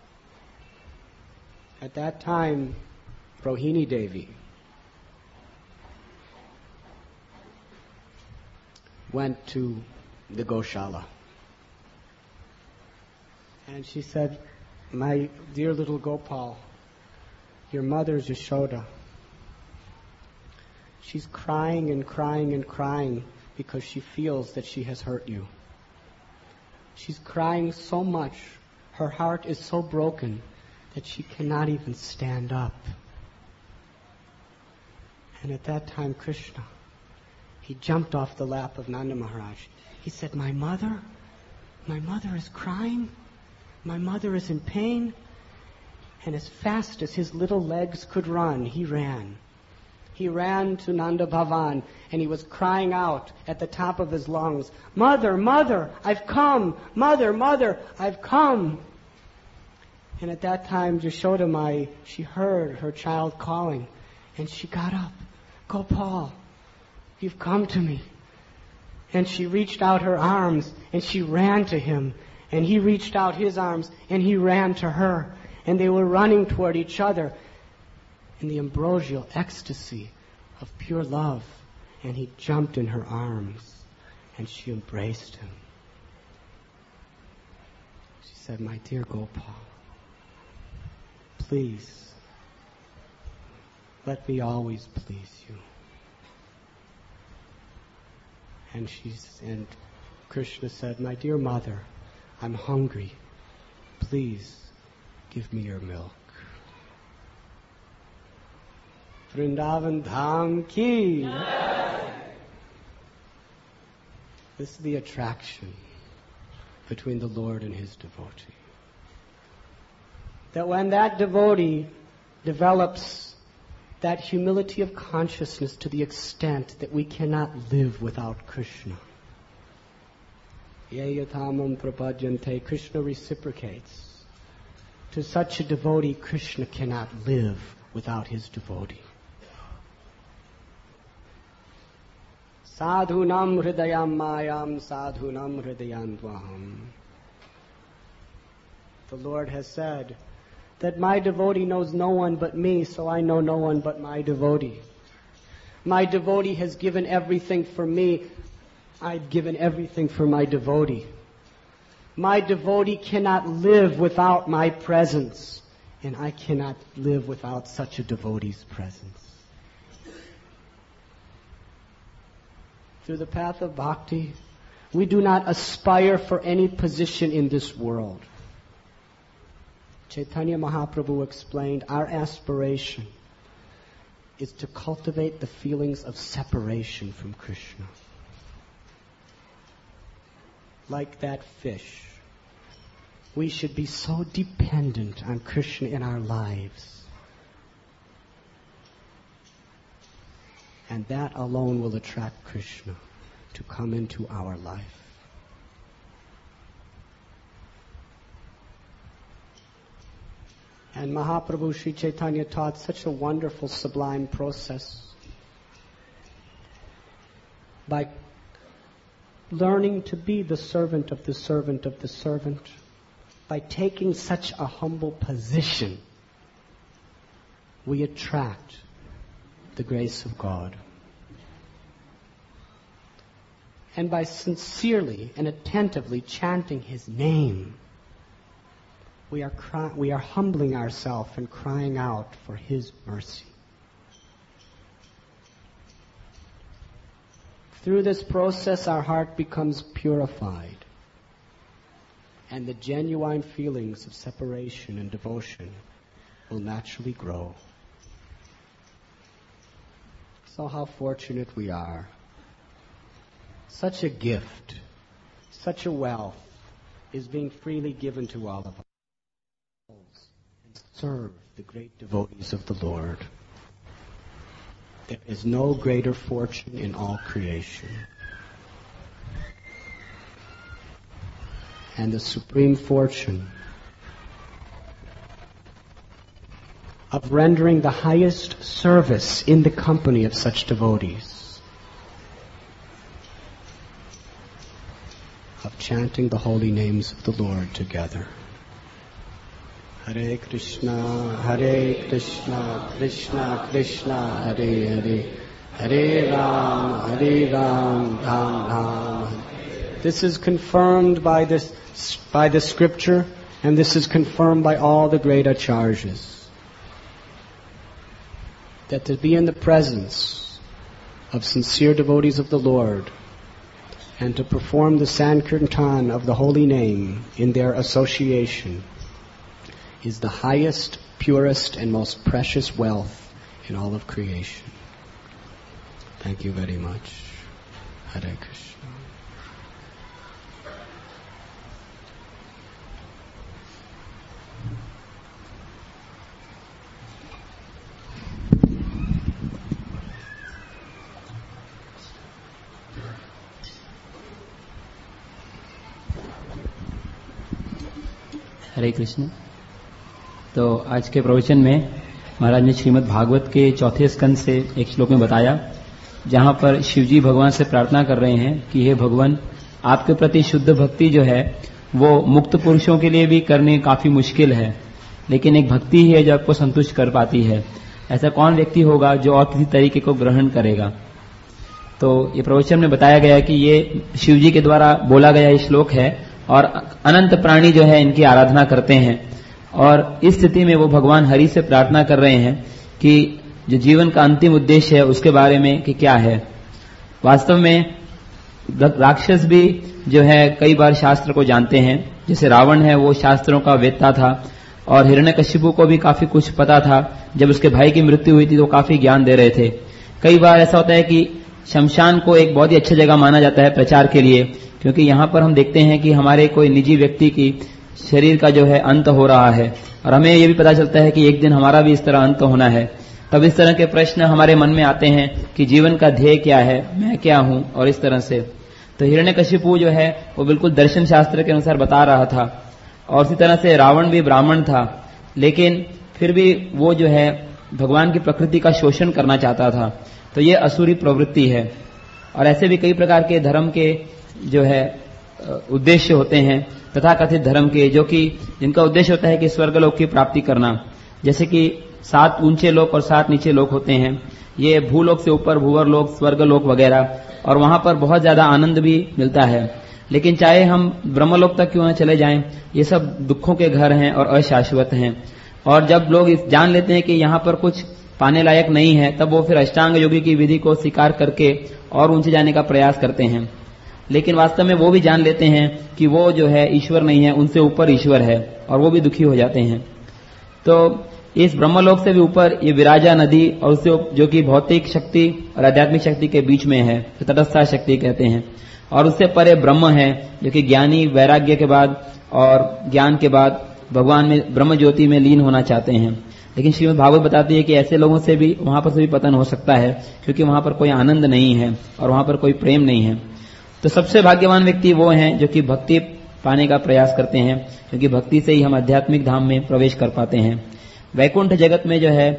At that time, Rohini Devi went to the Goshala. And she said, my dear little Gopal, your mother's Yashoda. She's crying and crying and crying because she feels that she has hurt you. She's crying so much, her heart is so broken that she cannot even stand up. And at that time, Krishna, he jumped off the lap of Nanda Maharaj. He said, my mother is crying. My mother is in pain. And as fast as his little legs could run, he ran. He ran to Nanda Bhavan, and he was crying out at the top of his lungs, Mother, Mother, I've come! Mother, Mother, I've come! And at that time, Yashoda Mai, she heard her child calling, and she got up. Gopal, you've come to me. And she reached out her arms, and she ran to him. And he reached out his arms, and he ran to her. And they were running toward each other in the ambrosial ecstasy of pure love. And he jumped in her arms, and she embraced him. She said, my dear Gopal, please, let me always please you. And Krishna said, my dear mother, I'm hungry. Please give me your milk. Vrindavan Dham ki. This is the attraction between the Lord and his devotee. That when that devotee develops that humility of consciousness to the extent that we cannot live without Krishna. Yayatamam prapajyante, Krishna reciprocates. To such a devotee, Krishna cannot live without his devotee. Sadhunam hridayam mayam, sadhunam hridayandvaham. The Lord has said that my devotee knows no one but me, so I know no one but my devotee. My devotee has given everything for me. I've given everything for my devotee. My devotee cannot live without my presence, and I cannot live without such a devotee's presence. Through the path of bhakti, we do not aspire for any position in this world. Chaitanya Mahaprabhu explained, our aspiration is to cultivate the feelings of separation from Krishna. Like that fish, we should be so dependent on Krishna in our lives. And that alone will attract Krishna to come into our life. And Mahaprabhu Sri Chaitanya taught such a wonderful, sublime process by learning to be the servant of the servant of the servant, by taking such a humble position, we attract the grace of God. And by sincerely and attentively chanting His name, we are humbling ourselves and crying out for His mercy. Through this process, our heart becomes purified, and the genuine feelings of separation and devotion will naturally grow. So how fortunate we are. Such a gift, such a wealth is being freely given to all of us. And serve the great devotees of the Lord. There is no greater fortune in all creation. And the supreme fortune of rendering the highest service in the company of such devotees, of chanting the holy names of the Lord together. Hare Krishna, Krishna Krishna, Hare Hare, Hare Ram, Ram Ram. This is confirmed by the scripture, and this is confirmed by all the great acharyas. That to be in the presence of sincere devotees of the Lord and to perform the Sankirtan of the holy name in their association is the highest, purest, and most precious wealth in all of creation. Thank you very much. Hare Krishna. हरे कृष्ण। तो आज के प्रवचन में महाराज ने श्रीमद् भागवत के चौथे स्कंद से एक श्लोक में बताया, जहां पर शिवजी भगवान से प्रार्थना कर रहे हैं कि हे भगवान, आपके प्रति शुद्ध भक्ति जो है वो मुक्त पुरुषों के लिए भी करनी काफी मुश्किल है, लेकिन एक भक्ति ही है जो आपको संतुष्ट कर पाती है। ऐसा कौन व्यक्ति होगा जो और किसी तरीके को ग्रहण करेगा। तो ये प्रवचन में बताया गया कि ये शिवजी के द्वारा बोला गया ये श्लोक है और अनंत प्राणी जो है इनकी आराधना करते हैं, और इस स्थिति में वो भगवान हरि से प्रार्थना कर रहे हैं कि जो जीवन का अंतिम उद्देश्य है उसके बारे में कि क्या है। वास्तव में राक्षस भी जो है कई बार शास्त्र को जानते हैं, जैसे रावण है वो शास्त्रों का वेत्ता था, और हिरण्यकशिपु को भी काफी कुछ पता था। जब उसके भाई की मृत्यु हुई थी तो काफी ज्ञान दे रहे थे। कई बार ऐसा होता है कि शमशान को एक बहुत ही अच्छी जगह माना जाता है प्रचार के लिए, क्योंकि यहाँ पर हम देखते हैं कि हमारे कोई निजी व्यक्ति की शरीर का जो है अंत हो रहा है, और हमें ये भी पता चलता है कि एक दिन हमारा भी इस तरह अंत होना है। तब इस तरह के प्रश्न हमारे मन में आते हैं कि जीवन का ध्येय क्या है, मैं क्या हूं, और इस तरह से। तो हिरण्यकशिपु जो है वो बिल्कुल दर्शन शास्त्र के अनुसार बता रहा था, और इसी तरह से रावण भी ब्राह्मण था, लेकिन फिर भी वो जो है भगवान की प्रकृति का शोषण करना चाहता था। तो ये असुरी प्रवृत्ति है। और ऐसे भी कई प्रकार के धर्म के जो है उद्देश्य होते हैं, तथाकथित धर्म के, जो कि जिनका उद्देश्य होता है कि स्वर्गलोक की प्राप्ति करना। जैसे कि 7 ऊंचे लोक और 7 नीचे लोक होते हैं, ये भूलोक से ऊपर भूवर्लोक, स्वर्गलोक वगैरह, और वहां पर बहुत ज्यादा आनंद भी मिलता है। लेकिन चाहे हम ब्रह्मलोक तक क्यों न चले जाएं, ये सब दुखों के घर हैं और अशाश्वत हैं। और जब लोग जान लेते हैं कि यहाँ पर कुछ पाने लायक नहीं है, तब वो फिर अष्टांग योगी की विधि को स्वीकार करके और ऊंचे जाने का प्रयास करते हैं। लेकिन वास्तव में वो भी जान लेते हैं कि वो जो है ईश्वर नहीं है, उनसे ऊपर ईश्वर है, और वो भी दुखी हो जाते हैं। तो इस ब्रह्मलोक से भी ऊपर ये विराजा नदी, और उससे जो कि भौतिक शक्ति और आध्यात्मिक शक्ति के बीच में है, तटस्था शक्ति कहते हैं। और उससे परे ब्रह्म है, जो कि ज्ञानी वैराग्य के बाद और ज्ञान के बाद भगवान में ब्रह्म ज्योति में लीन होना चाहते हैं। लेकिन श्रीमद् भागवत बताती है कि ऐसे लोगों से भी वहां पर से भी पतन हो सकता है, क्योंकि वहां पर कोई आनंद नहीं है और वहां पर कोई प्रेम नहीं है। तो सबसे भाग्यवान व्यक्ति वो हैं जो कि भक्ति पाने का प्रयास करते हैं, क्योंकि भक्ति से ही हम आध्यात्मिक धाम में प्रवेश कर पाते हैं। वैकुंठ जगत में जो है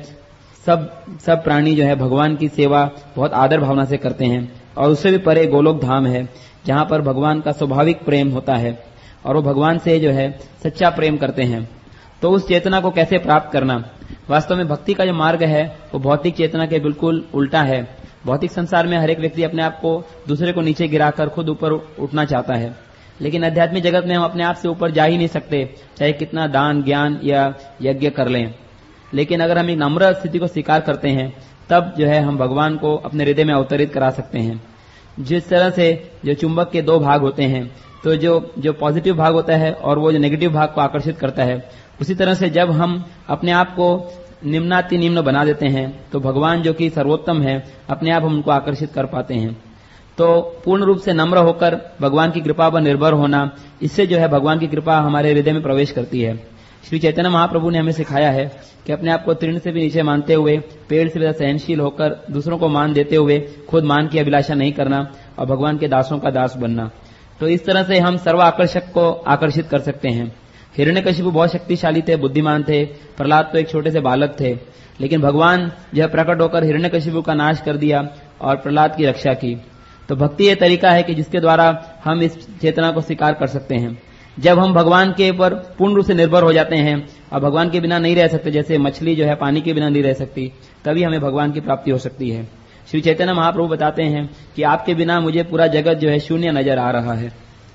सब प्राणी जो है भगवान की सेवा बहुत आदर भावना से करते हैं, और उससे भी परे गोलोक धाम है जहां पर भगवान का स्वाभाविक प्रेम होता है और वो भगवान से जो है सच्चा प्रेम करते हैं। तो उस चेतना को कैसे प्राप्त करना? वास्तव में भक्ति का जो मार्ग है वो भौतिक चेतना के बिल्कुल उल्टा है। भौतिक संसार में हर एक व्यक्ति अपने आप को दूसरे को नीचे गिराकर खुद ऊपर उठना चाहता है, लेकिन आध्यात्मिक जगत में हम अपने आप से ऊपर जा ही नहीं सकते, चाहे कितना दान ज्ञान या यज्ञ कर लें। लेकिन अगर हम एक नम्र स्थिति को स्वीकार करते हैं तब जो है हम भगवान को अपने हृदय में अवतरित करा सकते हैं। जिस तरह से जो चुंबक के दो भाग होते हैं, तो जो पॉजिटिव भाग होता है और वो जो नेगेटिव भाग को आकर्षित करता है, उसी तरह से जब हम अपने आप को निम्नाति निम्न बना देते हैं तो भगवान जो कि सर्वोत्तम है अपने आप हम उनको आकर्षित कर पाते हैं। तो पूर्ण रूप से नम्र होकर भगवान की कृपा पर निर्भर होना, इससे जो है भगवान की कृपा हमारे हृदय में प्रवेश करती है। श्री चैतन्य महाप्रभु ने हमें सिखाया है कि अपने आप को तृण से भी नीचे मानते हुए, पेड़ से भी सहनशील होकर, दूसरों को मान देते हुए खुद मान की अभिलाषा नहीं करना और भगवान के दासों का दास बनना। तो इस तरह से हम सर्व आकर्षक को आकर्षित कर सकते हैं। हिरण्यकशिपु बहुत शक्तिशाली थे, बुद्धिमान थे, प्रहलाद तो एक छोटे से बालक थे, लेकिन भगवान जो प्रकट होकर हिरण्यकशिपु का नाश कर दिया और प्रहलाद की रक्षा की। तो भक्ति ये तरीका है कि जिसके द्वारा हम इस चेतना को स्वीकार कर सकते हैं। जब हम भगवान के ऊपर पूर्ण रूप से निर्भर हो जाते हैं और भगवान के बिना नहीं रह सकते, जैसे मछली जो है पानी के बिना नहीं रह सकती, तभी हमें भगवान की प्राप्ति हो सकती है। श्री चैतन्य महाप्रभु बताते हैं कि आपके बिना मुझे पूरा जगत जो है शून्य नजर आ रहा है।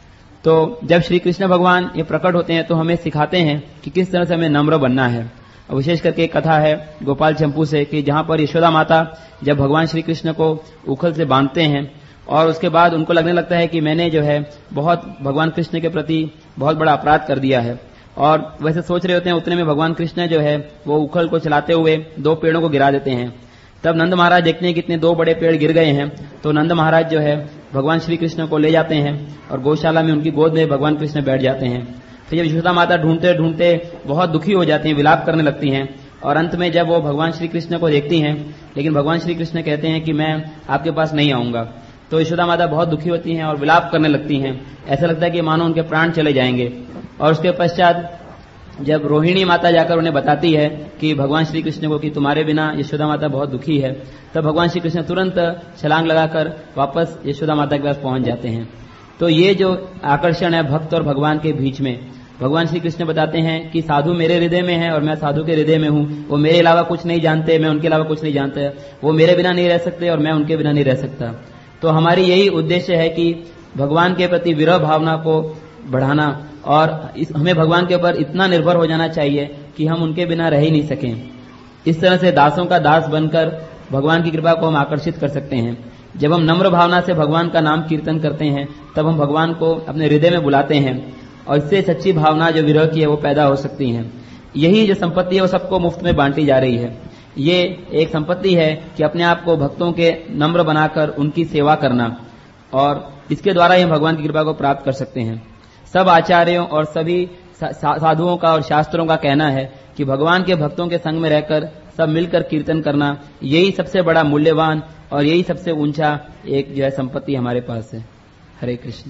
तो जब श्री कृष्ण भगवान ये प्रकट होते हैं तो हमें सिखाते हैं कि किस तरह से हमें नम्र बनना है। और विशेष करके एक कथा है गोपाल चंपू से कि जहां पर यशोदा माता जब भगवान श्री कृष्ण को उखल से बांधते हैं और उसके बाद उनको लगने लगता है कि मैंने जो है बहुत भगवान कृष्ण के प्रति बहुत बड़ा अपराध कर दिया है, और वैसे सोच रहे होते हैं, उतने में भगवान कृष्ण जो है वो उखल को चलाते हुए दो पेड़ों को गिरा देते हैं। तब नंद महाराज देखते हैं कितने दो बड़े पेड़ गिर गए हैं, तो नंद महाराज जो है भगवान श्री कृष्ण को ले जाते हैं और गौशाला में उनकी गोद में भगवान कृष्ण बैठ जाते हैं। तो जब यशोदा माता ढूंढते ढूंढते बहुत दुखी हो जाती हैं, विलाप करने लगती हैं, और अंत में जब वो भगवान श्री कृष्ण को देखती हैं, लेकिन भगवान श्री कृष्ण कहते हैं कि मैं आपके पास नहीं आऊंगा, तो यशोदा माता बहुत दुखी होती हैं और विलाप करने लगती हैं। ऐसा लगता है कि मानो उनके प्राण चले जाएंगे। और उसके पश्चात जब रोहिणी माता जाकर उन्हें बताती है कि भगवान श्री कृष्ण को कि तुम्हारे बिना यशोदा माता बहुत दुखी है, तब भगवान श्री कृष्ण तुरंत छलांग लगाकर वापस यशोदा माता के पास पहुंच जाते हैं। तो ये जो आकर्षण है भक्त और भगवान के बीच में, भगवान श्री कृष्ण बताते हैं कि साधु मेरे हृदय में है और मैं साधु के हृदय में हूं। वो मेरे अलावा कुछ नहीं जानते, मैं उनके अलावा कुछ नहीं जानते। वो मेरे बिना नहीं रह सकते और मैं उनके बिना नहीं रह सकता। तो हमारी यही उद्देश्य है कि भगवान के प्रति विरह भावना को बढ़ाना, और हमें भगवान के ऊपर इतना निर्भर हो जाना चाहिए कि हम उनके बिना रह ही नहीं सकें। इस तरह से दासों का दास बनकर भगवान की कृपा को हम आकर्षित कर सकते हैं। जब हम नम्र भावना से भगवान का नाम कीर्तन करते हैं तब हम भगवान को अपने हृदय में बुलाते हैं, और इससे सच्ची भावना जो विरह की है वो पैदा हो सकती है। यही जो संपत्ति है वो सबको मुफ्त में बांटी जा रही है। ये एक संपत्ति है कि अपने आप को भक्तों के नम्र बनाकर उनकी सेवा करना, और इसके द्वारा ही हम भगवान की कृपा को प्राप्त कर सकते हैं। सब आचार्यों और सभी साधुओं का और शास्त्रों का कहना है कि भगवान के भक्तों के संग में रहकर सब मिलकर कीर्तन करना, यही सबसे बड़ा मूल्यवान और यही सबसे ऊंचा एक जो है संपत्ति हमारे पास है। हरे Krishna.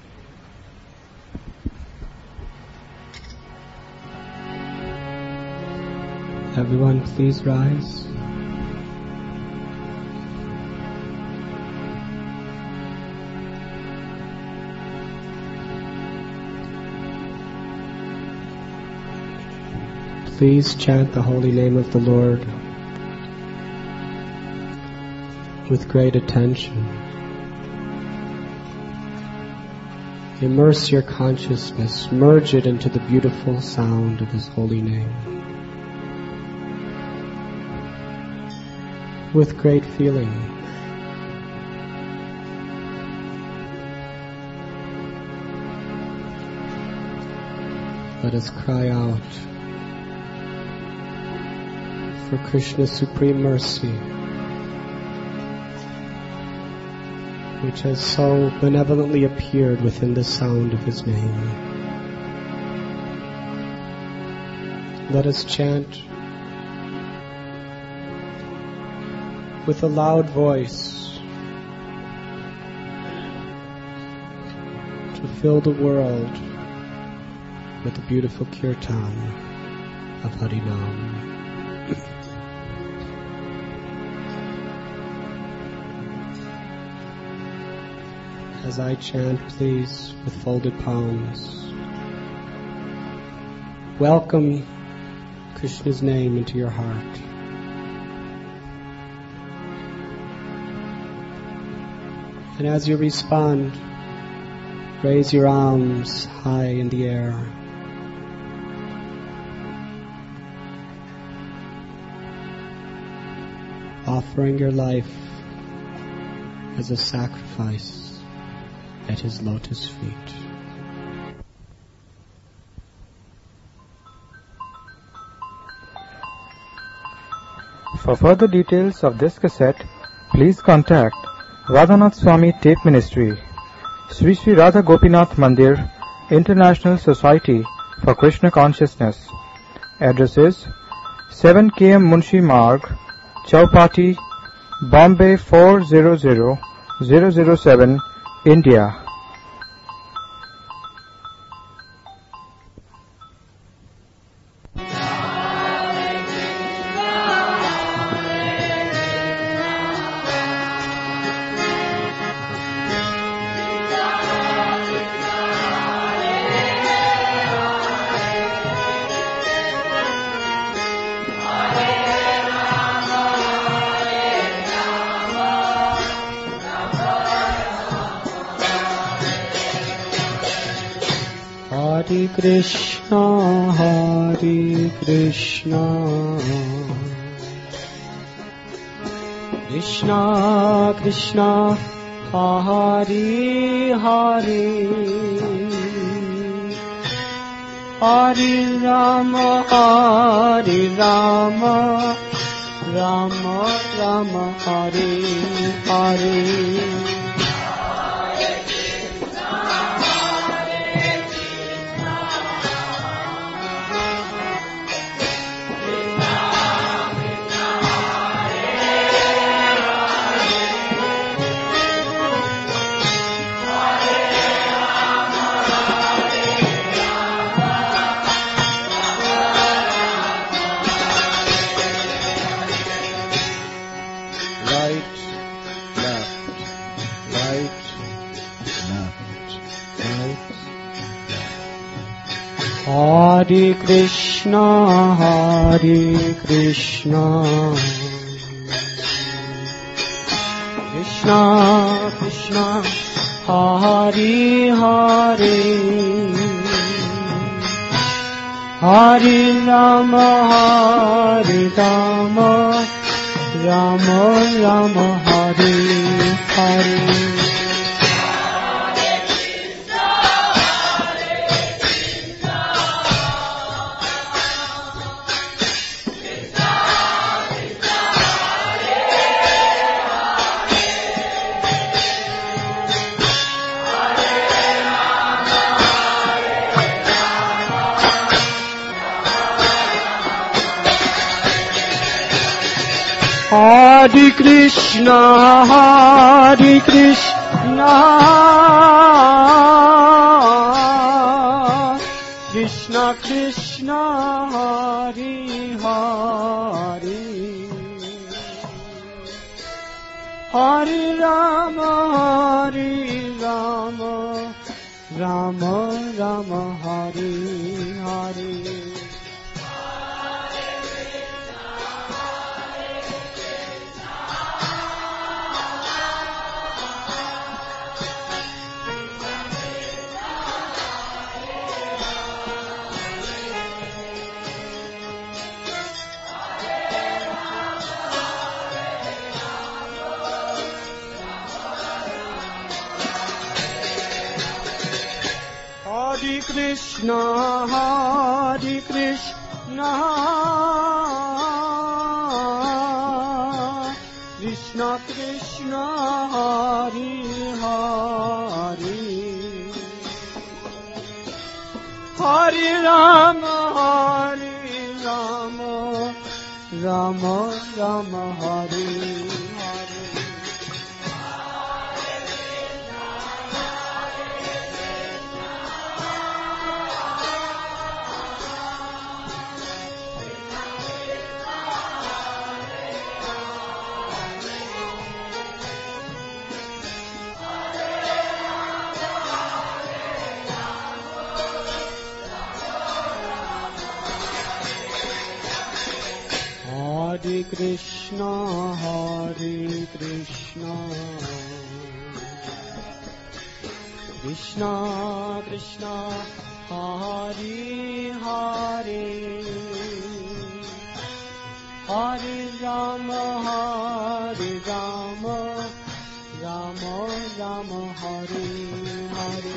Everyone please rise. Please chant the holy name of the Lord with great attention. Immerse your consciousness, merge it into the beautiful sound of His holy name. With great feeling. Let us cry out for Krishna's supreme mercy, which has so benevolently appeared within the sound of His name. Let us chant with a loud voice to fill the world with the beautiful kirtan of Harinam. As I chant, please, with folded palms, welcome Krishna's name into your heart. And as you respond, raise your arms high in the air. Offering your life as a sacrifice at His lotus feet. For further details of this cassette, please contact Radhanath Swami Tape Ministry, Sri Sri Radha Gopinath Mandir, International Society for Krishna Consciousness. Address is 7 km Munshi Marg, Chowpatty, Bombay 400007, India. Hare Krishna, Hare Krishna, Krishna Krishna, Hare Hare, Hare Rama, Hare Rama, Rama Rama, Hare Hare. Hare Krishna, Hare Krishna, Krishna Krishna, Hare Hare, Hare Rama, Hare Rama, Rama Rama, Hare Hare. Hare Krishna, Hare Krishna, Krishna Krishna, Hare Hare, Hare Rama, Hare Rama, Rama Rama, Hare Hare. Hare Krishna, Hare Krishna, Krishna Krishna, Hare Hare, Hare Rama, Hare Rama, Rama Rama, Hare Krishna, Krishna Krishna, Hare Hare, Hare Rama, Rama Rama, Hare Hare.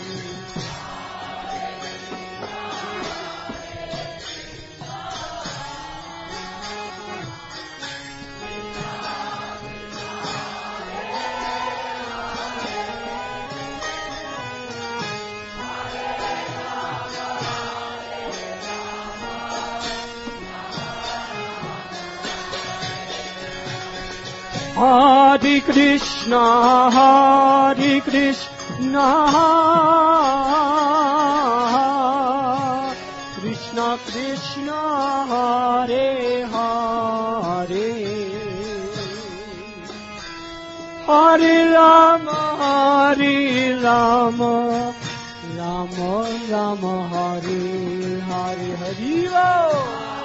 Hare Krishna, Krishna Krishna, Hare Hare, Hare Rama, Rama Rama, Hare Hare. Hari Ram.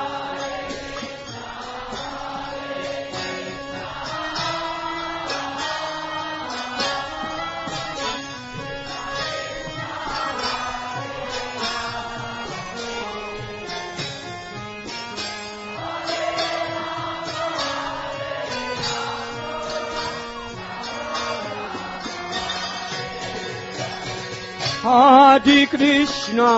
Hare Krishna,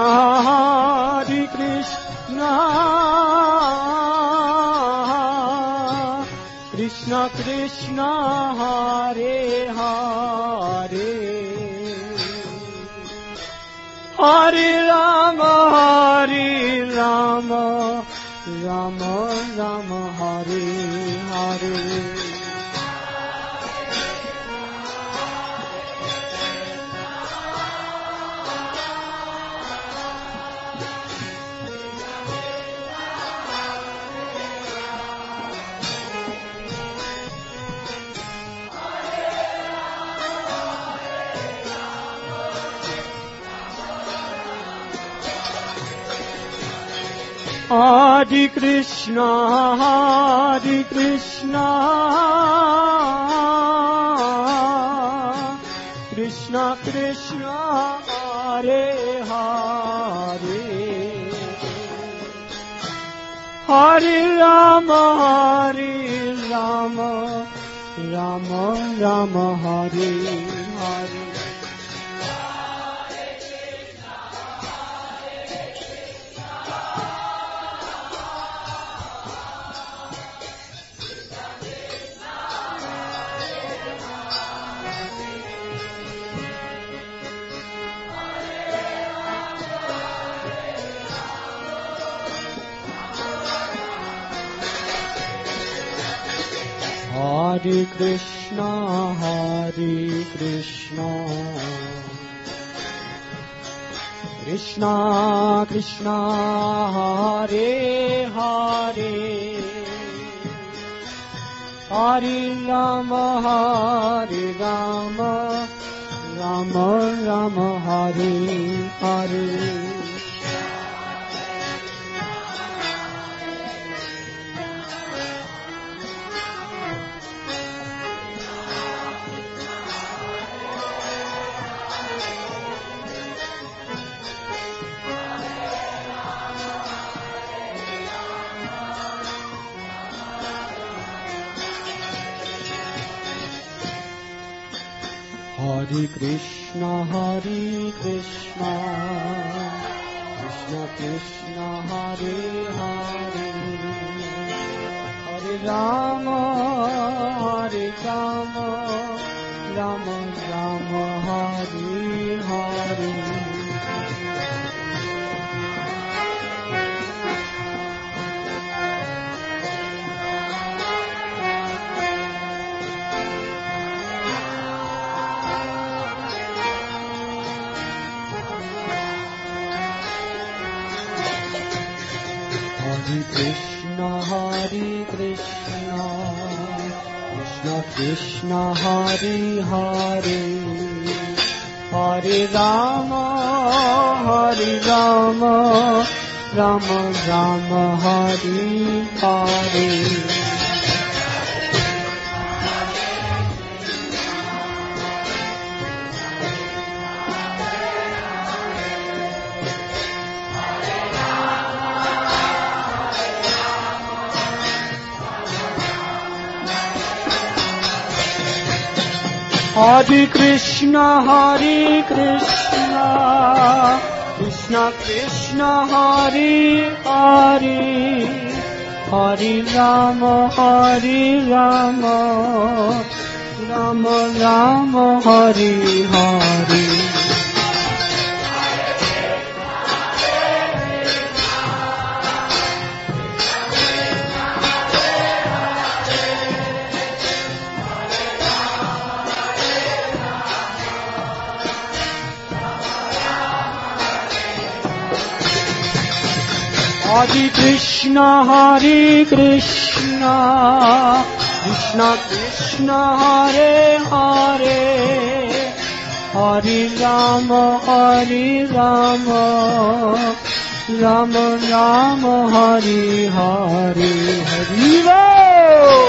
Krishna Krishna, Hare Hare, Hare Rama, Rama Rama, Hare Hare. Hare Krishna, Krishna Krishna, Hare Hare, Hare Rama, Rama Rama, Hare Hare. Hare Krishna, Krishna Krishna, Hare Hare, Hare Rama, Rama Rama, Hare Hare. Hare Krishna, Krishna Krishna, Hare Hare, Hare Rama, Rama Rama, Hare Hare. Hare Krishna, Krishna Krishna, Hare Hare, Hare Rama, Ram Ram Hari Hari. Hare Krishna, Krishna Krishna, Hare Hare, Hare Rama, Rama Rama, Hare Hare. Hare Krishna, Krishna Krishna, Hare Hare, Hare Rama, Rama Rama, Hare Hare. Hare Rama.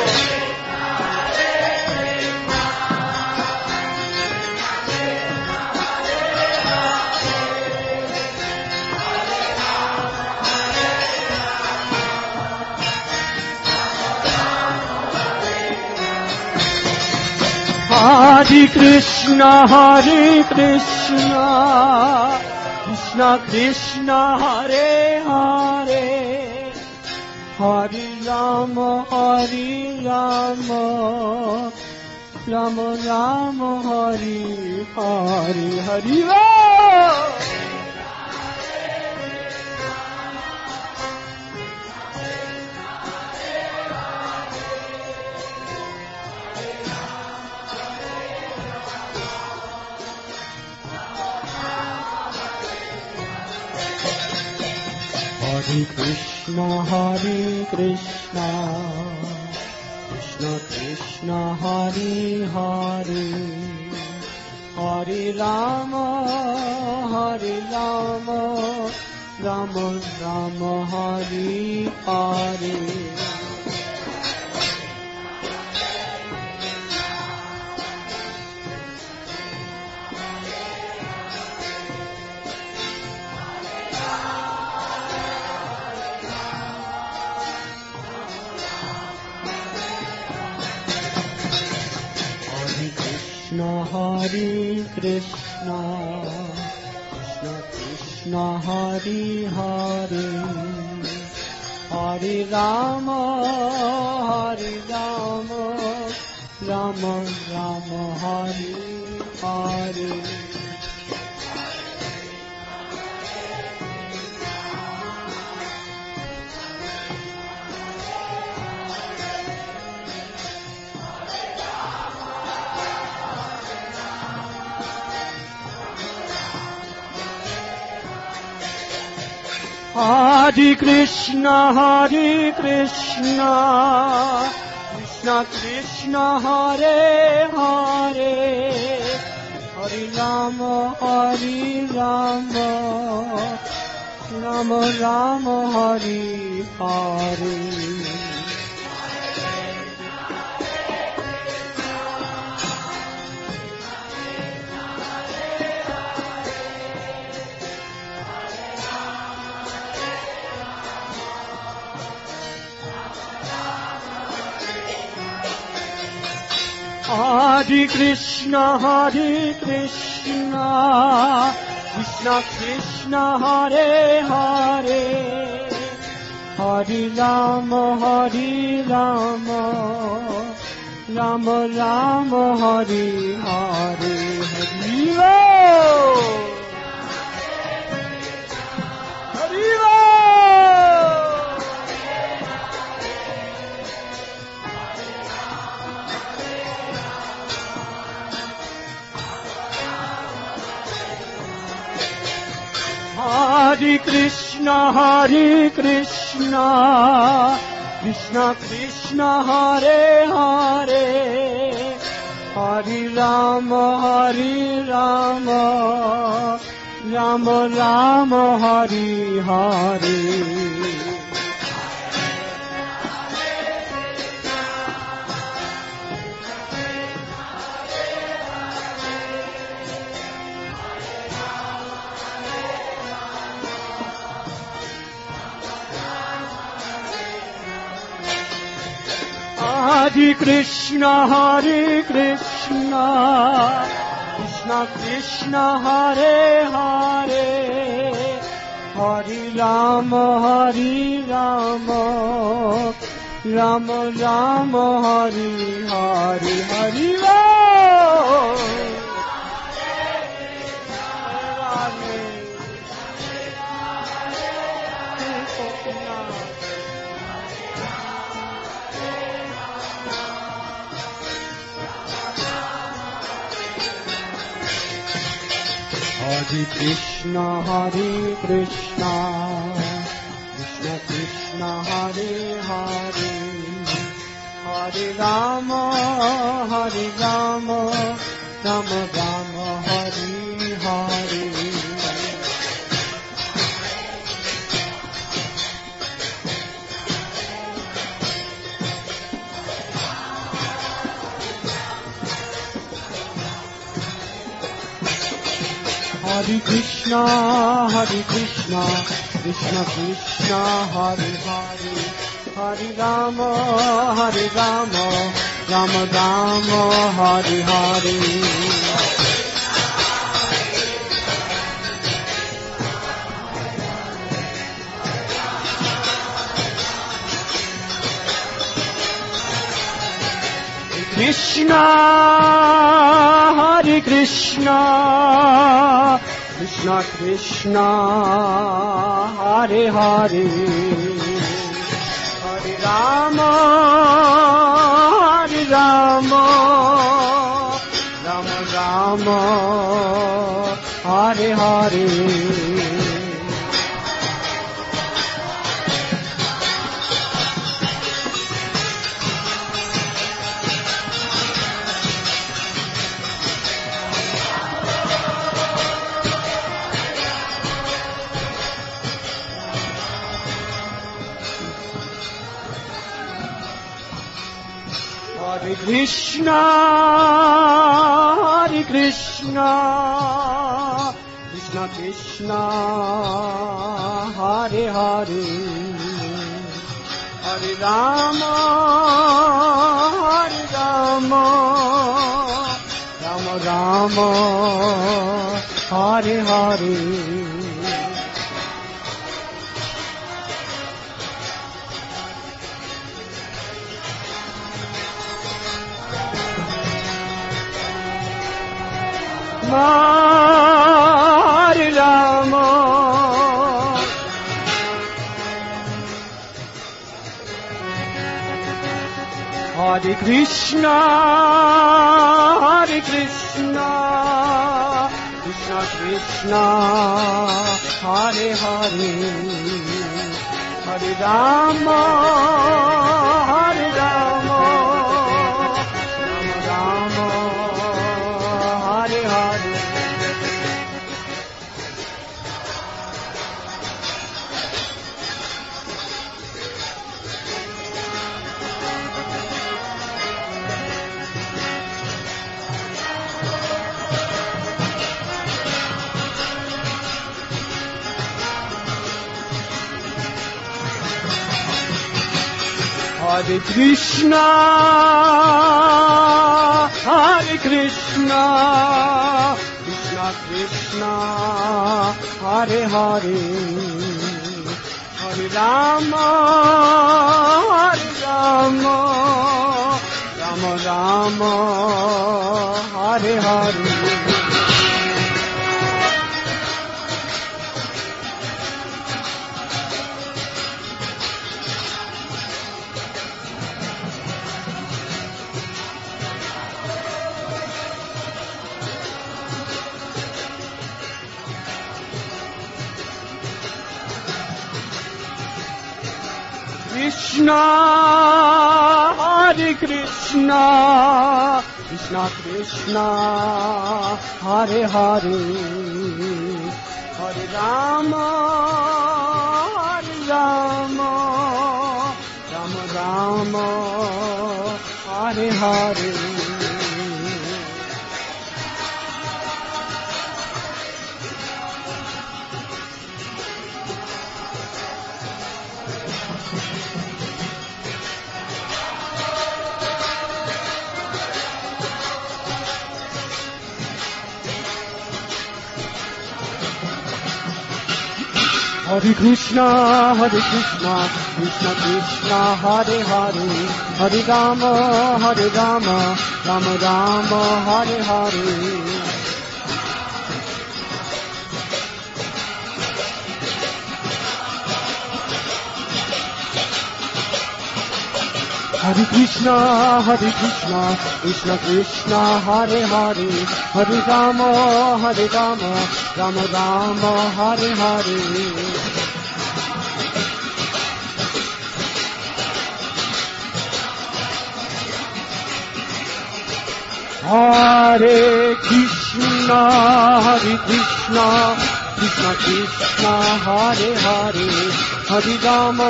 Hare Krishna, Krishna Krishna, Hare Hare, Hare Rama, Rama Rama, Hare Hare. Hare Rama. Hare Krishna, Krishna Krishna, Hare Hare, Hare Rama, Rama Rama, Hare Hare. Hare Krishna, Krishna Hare Hare, Hare Rama, Rama Rama, Hare Hare. Hare Krishna, Krishna Krishna, Hare Hare, Hare Rama, Rama Rama, Hare Hare. Hare Krishna, Krishna Krishna, Hare Hare, Hare Rama, Rama Rama, Hare Hare. Hare Rama. Hare Krishna, Krishna Krishna, Hare Hare, Hare Rama, Ram Ram Hari Hari Hare Krishna Krishna Krishna Hare Hare Hare Rama Rama Rama Hare Hare Hare Rama Hare Krishna Krishna Krishna Hare Hare Hare Rama Rama Rama Hare Hare Hare Krishna Krishna Krishna Hare Hare Hare Rama Rama Rama Hare Hare Krishna Hare Krishna Krishna Krishna Hare Hare Hare Rama Rama Rama Hare Hare Hare Krishna Krishna Krishna Hare Hare Hare Rama Rama Rama Hare Hare Hare Rama Hare Krishna Krishna Krishna Hare Hare Hare Rama Rama Rama Hare Hare Hare Krishna Krishna Krishna Hare Hare Hare Rama Rama Rama Hare Hare Krishna Hare Krishna Krishna Hare Hare Hare Rama, Rama Rama, Hare Hare. Hare Krishna, Krishna Krishna, Hare Hare, Hare Rama, Rama Rama, Hare Hare. Hare Krishna, Krishna Krishna, Hare Hare, Hare Rama, Rama Rama, Hare Hare. Hare Krishna, Krishna Krishna, Hare Hare, Hare Rama,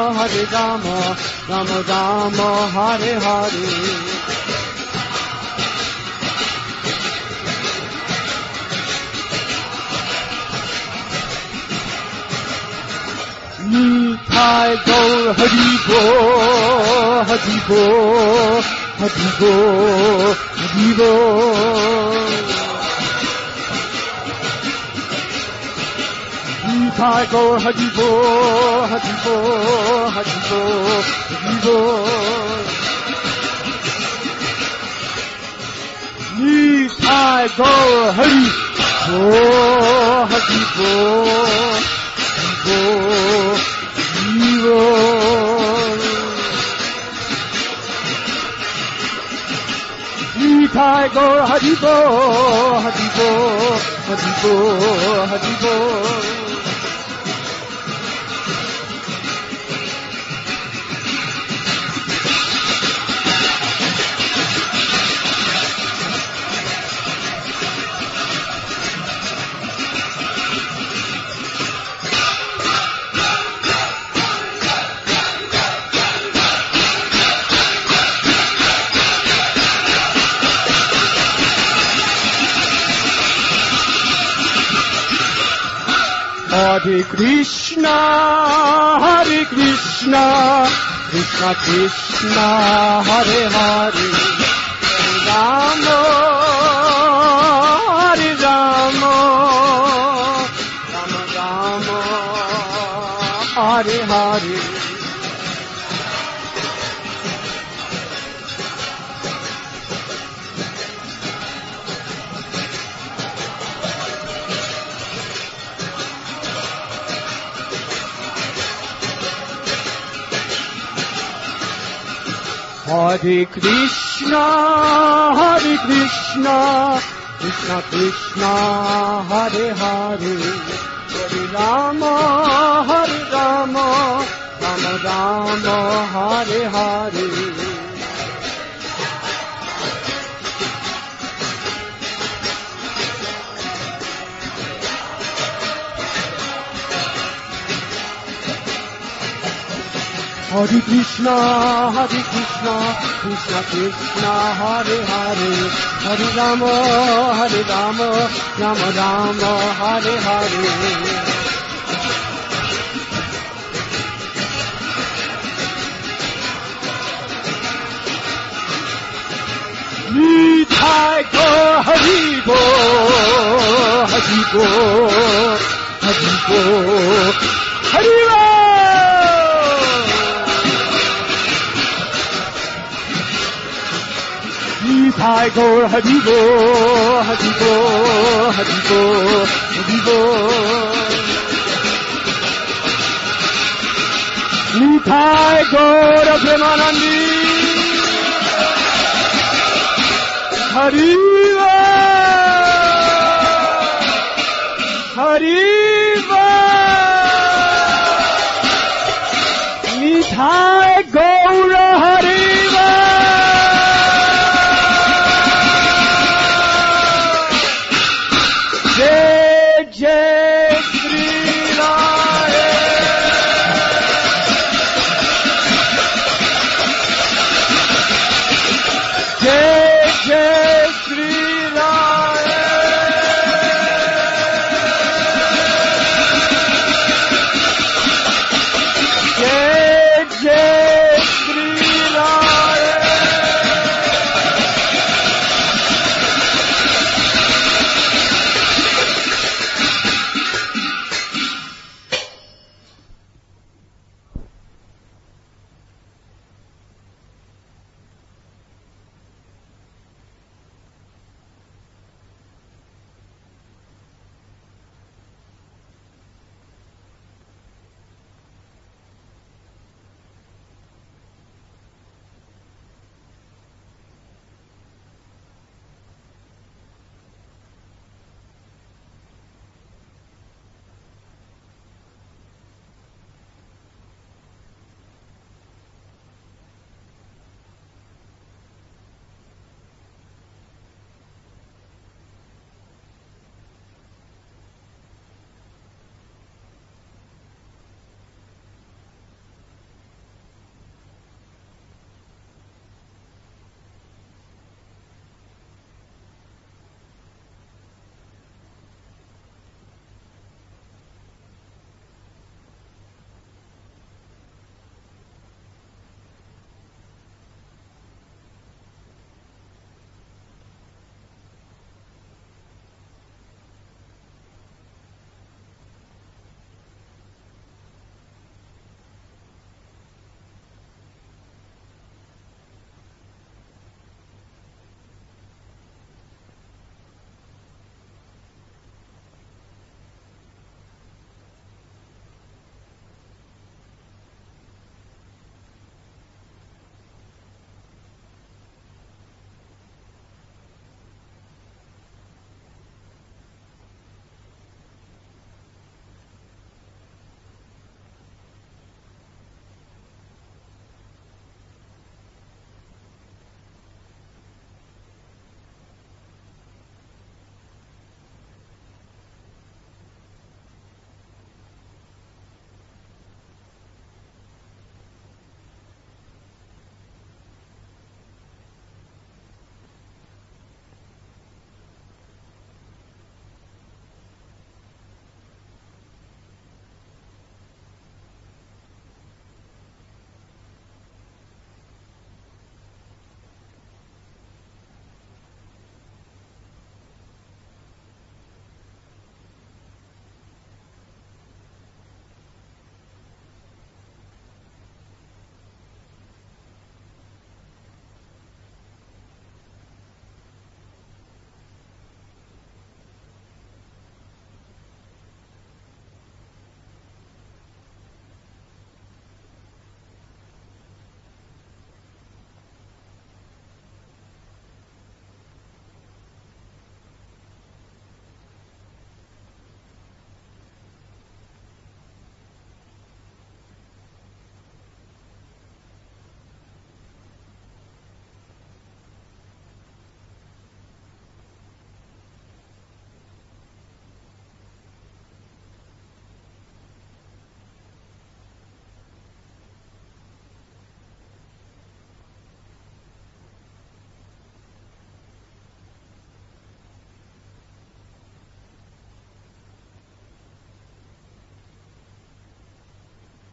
Rama Rama, Hare Hare. Nitai Gaur Hari Bo, Hari Bo, Hari Bo, Hari Bo. Nitai Gaur Hari Bo, Hari Bo, Hari Bo, Hari Bo. Nitai Gaur Hari Bo, Hari Bo, Hari Bo. Nitai Gaur Hari Bo, Hari Bo, Hari Bo, Hari Bo. Hare Krishna, Krishna Krishna, Hare Hare, Hare Rama, Rama Rama, Hare Hare. Hare Krishna, Krishna Krishna, Hare Hare, Hare Rama, Rama Rama, Hare Hare. Hare Krishna, Krishna Krishna, Hare Hare, Hare Rama, Rama Rama, Hare Hare. Nitai Gaur Hari Bo, Hari Bo, Hari Bo, Hari Bo. Nitai Gaur Hari Bo, Hari Bo, Hari Bo, Hari Bo. Nitai Gaur Premanandi, Hari Bo, Hari Bo. Nitai Gaur